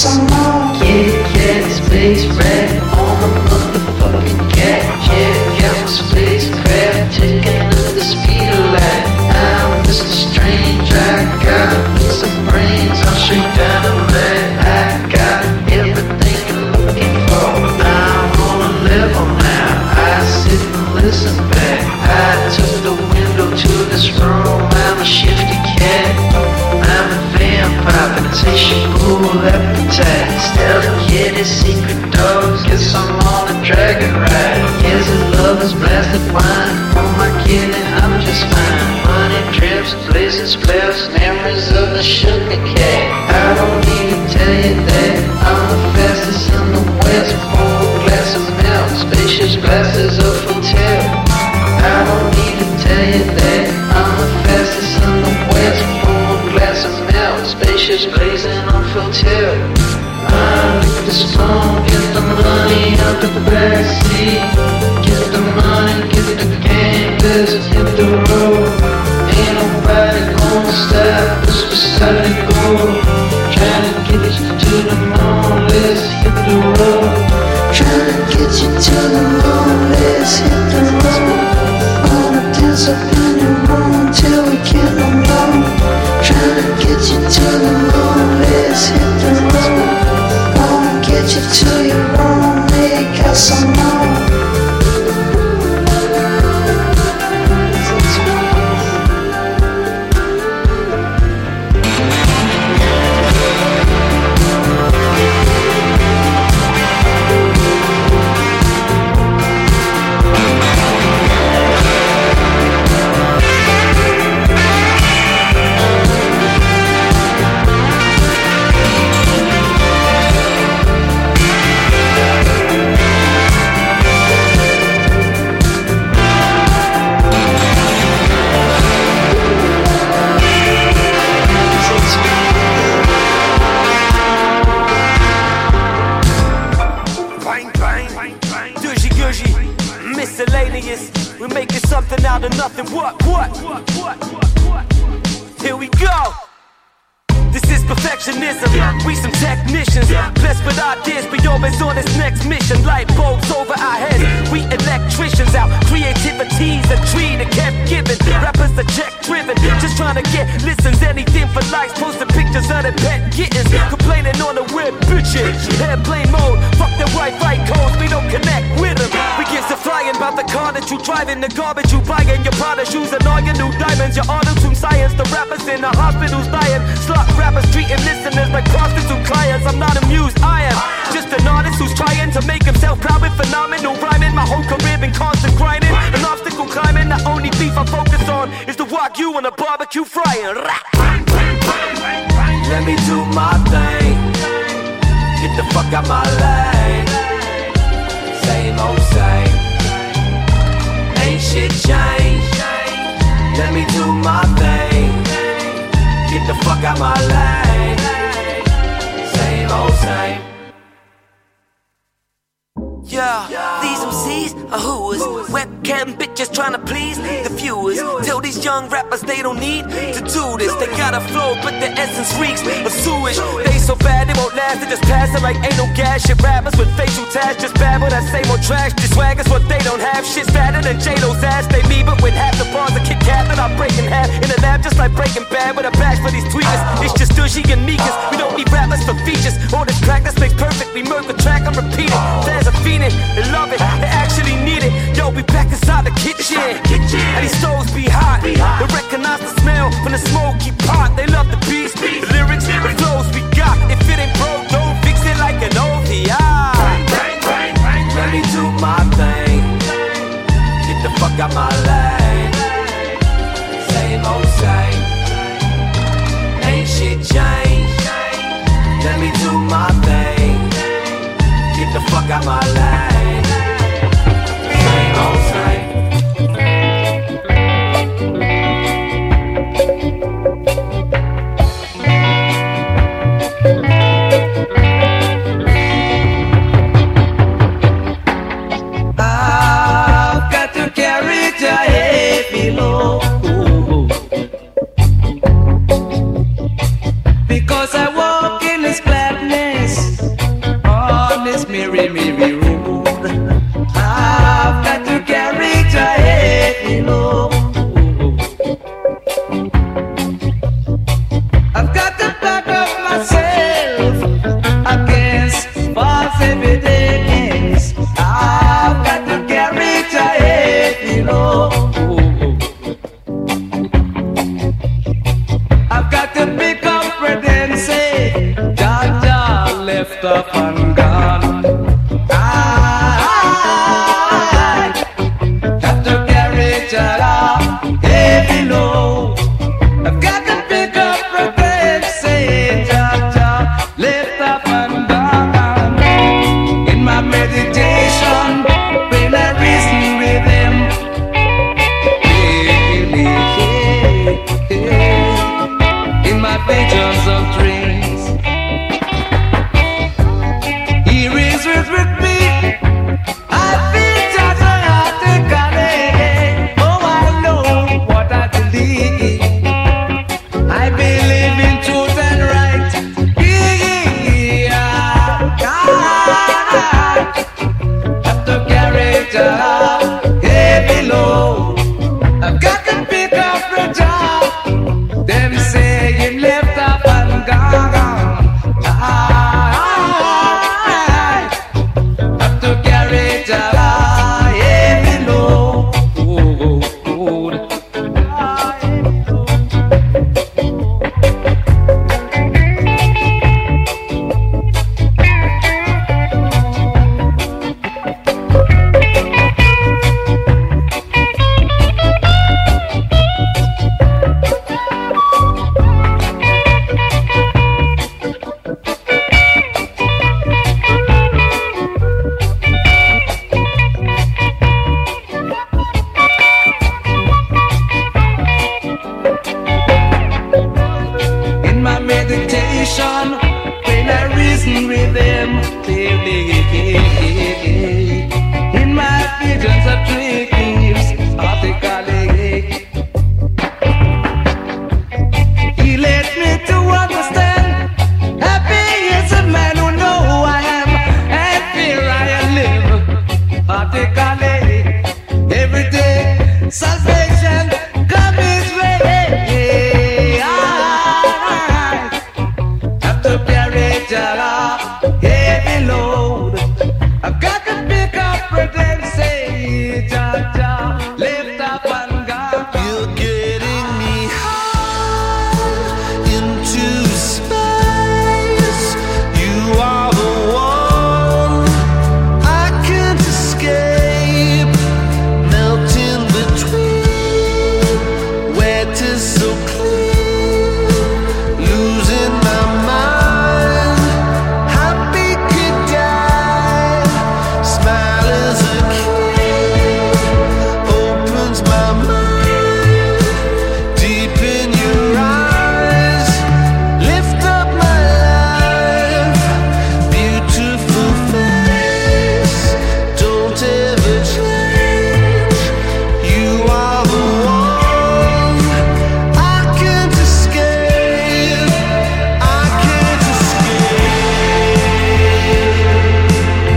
some more. Kitty cat, space rat, on a motherfucking cat. Yeah, got my spacecraft, taking under the speed of light. I'm Mister Strange, I got some brains, I'll shoot down the lead. I got everything you're looking for. I'm on a level now, I sit and listen back. I took the window to this room, I'm a shifty cat. I'm a vampire, insatiable appetite. Stealth kitty, secret dogs, guess I'm on a dragon ride. Yes, a lover's blasted wine, oh my kitty, I'm just fine. Money drips, blazing splits, memories of the sugar cat. I don't need to tell you that I'm the fastest in the west. Full glass of milk, spacious glasses of hotel. I don't need to tell you that I'm the fastest in the west. Full glass of milk, spacious blazing on hotel. I lick the spoon, get the money out the backseat. Get the money, get the canvas, hit the road. Ain't nobody gonna stop us beside the goal. Trying to get you to the moon, let's hit the road. Trying to get you to the moon, let's hit the road. Wanna dance up in your room till we get no more. Trying to get you to the moon, let's hit the road. Wanna get you to your room, make out some more. We're making something out of nothing. What? What? What? What? What? Here we go. This is perfectionism. We some technicians, blessed with ideas. We always on this next mission. Light bulbs over our heads. We electricians out. Creativity's a tree that kept giving. Rappers are check driven, just trying to get listens. Anything for likes. Posting pictures of their pet kittens. Complaining on the web bitches. Airplane mode. Fuck the Wi-Fi codes. We don't connect with them. We give a flying about the car that you driving, the garbage you buying, your Prada shoes and all your new diamonds. Your auto-tune science. The rappers in the hospitals dying. Slot rappers treating listeners like prostitute clients. I'm not amused, I am just an artist who's trying to make himself proud with phenomenal rhyming. My whole career been constant grinding, an obstacle climbing. The only beef I focus on is the Wagyu on a barbecue frying. Let me do my thing. Get the fuck out my lane. Same old same. Ain't shit changed. Let me do my thing. Get the fuck out my lane. Same old same. Yeah, these M Cs are who's webcam bitches trying to please the viewers. Tell these young rappers they don't need to do this. They got a flow, but their essence reeks of sewage. They so bad they won't last, they just pass it like ain't no gas. Shit rappers with facial tats just babble that same old trash. This swag is what they don't have. Shit's fatter than J-Lo's ass. They me, but with half the bars I kick cat that I break in half. In a lab just like Breaking Bad with a bash for these tweakers. It's just Dushy and Meekers. We don't need rappers for features. All this practice makes perfect. We murk a track, I'm repeating. Fans are feeding. They love it, they actually need it. Yo, we back inside the kitchen, and these stoves be hot. They recognize the smell from the smoky pot. They love the beats, the lyrics, the flows we got. If it ain't broke, don't fix it like an O V I. Let me do my thing. Get the fuck out my lane. Same old same. Ain't shit changed. Let me do my thing. Get the fuck out my lane. Same old same. I've got to carry the left up and gone. I have to carry it along, heavy load. I've got to pick up the brave, say, ja, ja, left up and gone. In my meditation, when I reason with him, in my visions of dreams, he reasons with me. I feel just automatically. Oh, I know what I believe. I believe in truth and right. Yeah, God, have to carry it out, heavy load. I've got to pick up the job. Them say you left up and gone. I have to carry it out, heavy load. In my meditation, when I reason with them clearly, in my visions of dreams, artically, he led me to understand. Happy is a man who know who I am, and fear I live. Artically, every day, salvation come his way. I have to carry it along, heavy load. I've got to pick up for them, say, ja, ja, lift up and go. You're getting me high into space. You are the one I can't escape. Melting between, wet is so clear. Losing my mind, happy could die. Smile as a kid opens my mind. Deep in your eyes, lift up my life. Beautiful face, don't ever change. You are the one I can't escape. I can't escape.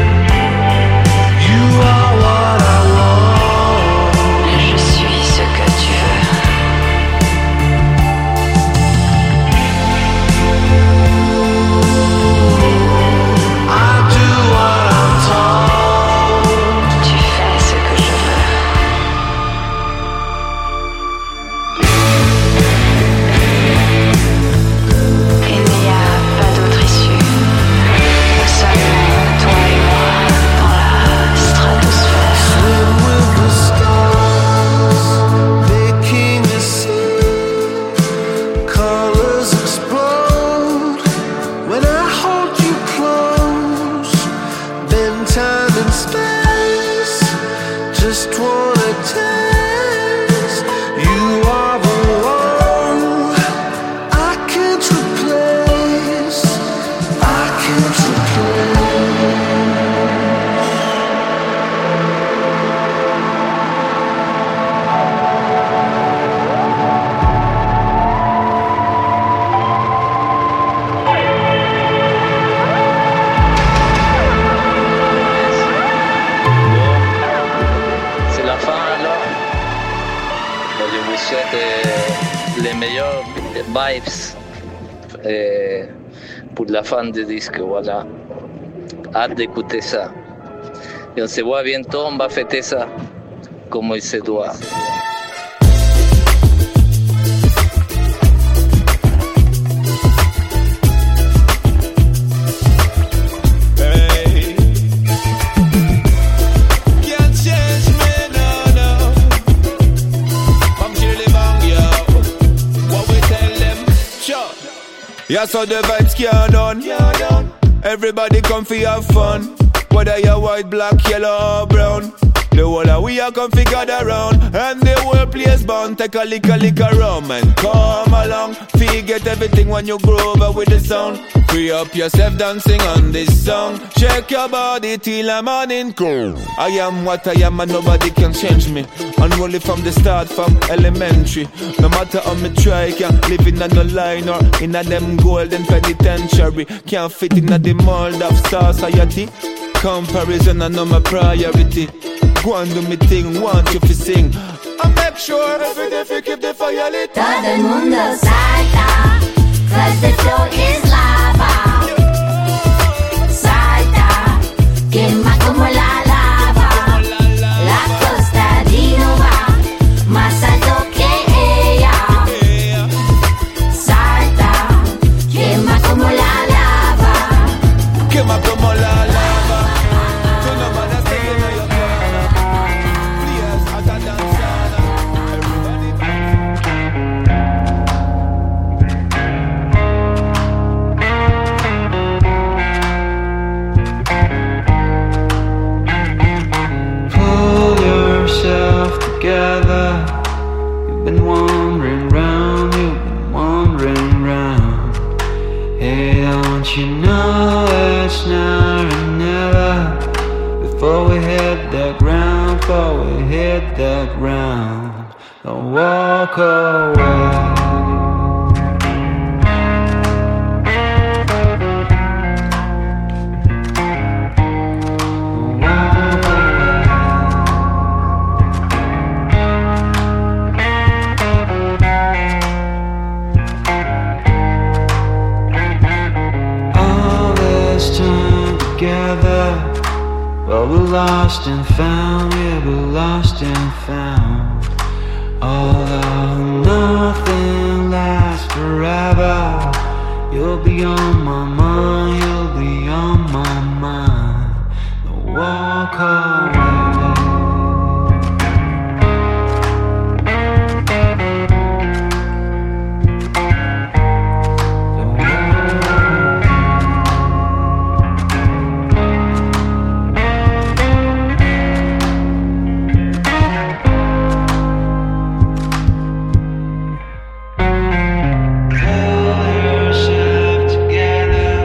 You are what I want. Je suis ce que tu veux. I do what I'm told. Tu fais ce que je veux. Il n'y a pas d'autre issue. Seulement toi et moi dans la stratosphère. Swim with the stars, making a scene. Colors explode when I hold you close. Bend time and space, just wanna taste. You are the one I can't replace. I can't replace. C'est la fin alors. Ben, je vous souhaite euh, les meilleurs vibes euh, pour la fin du disque. Voilà. Hâte d'écouter ça. Et on se voit bientôt, on va fêter ça comme il se doit. Yeah, so the vibes can't done. Everybody come fi have fun. Whether you're white, black, yellow or brown, the whole of we are come fi gather round. And the whole place bound. Take a lick a lick a rum and come along. Fi get everything when you grow over with the sound. Free up yourself dancing on this song. Shake your body till the morning come. I am what I am and nobody can change me. Unruly from the start, from elementary. No matter how me try, can't live in a no line or in a them golden penitentiary. Can't fit in a the mold of society. Comparison I know my priority. Go and do me thing, want you to sing. I make sure every day we keep the fire lit. Todo el mundo salta, cause the flow is lava. Salta, quema como la lava. La costa Dinova, más alto que ella. Salta, quema como la lava. Quema como la lava. Together, you've been wandering round, you've been wandering round. Hey, don't you know it's now or never? Before we hit that ground, before we hit that ground, don't walk away. Well, we're lost and found, yeah, we're lost and found. Although nothing lasts forever, you'll be on my mind, you'll be on my mind. Don't walk away. Together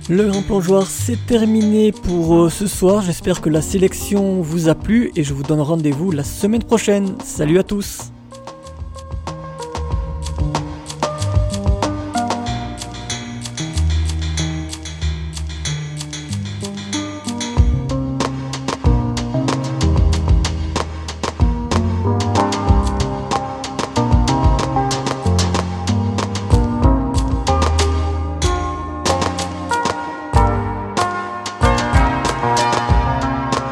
Le Grand Plongeoir, c'est terminé pour euh, ce soir. J'espère que la sélection vous a plu et je vous donne rendez-vous la semaine prochaine. Salut à tous!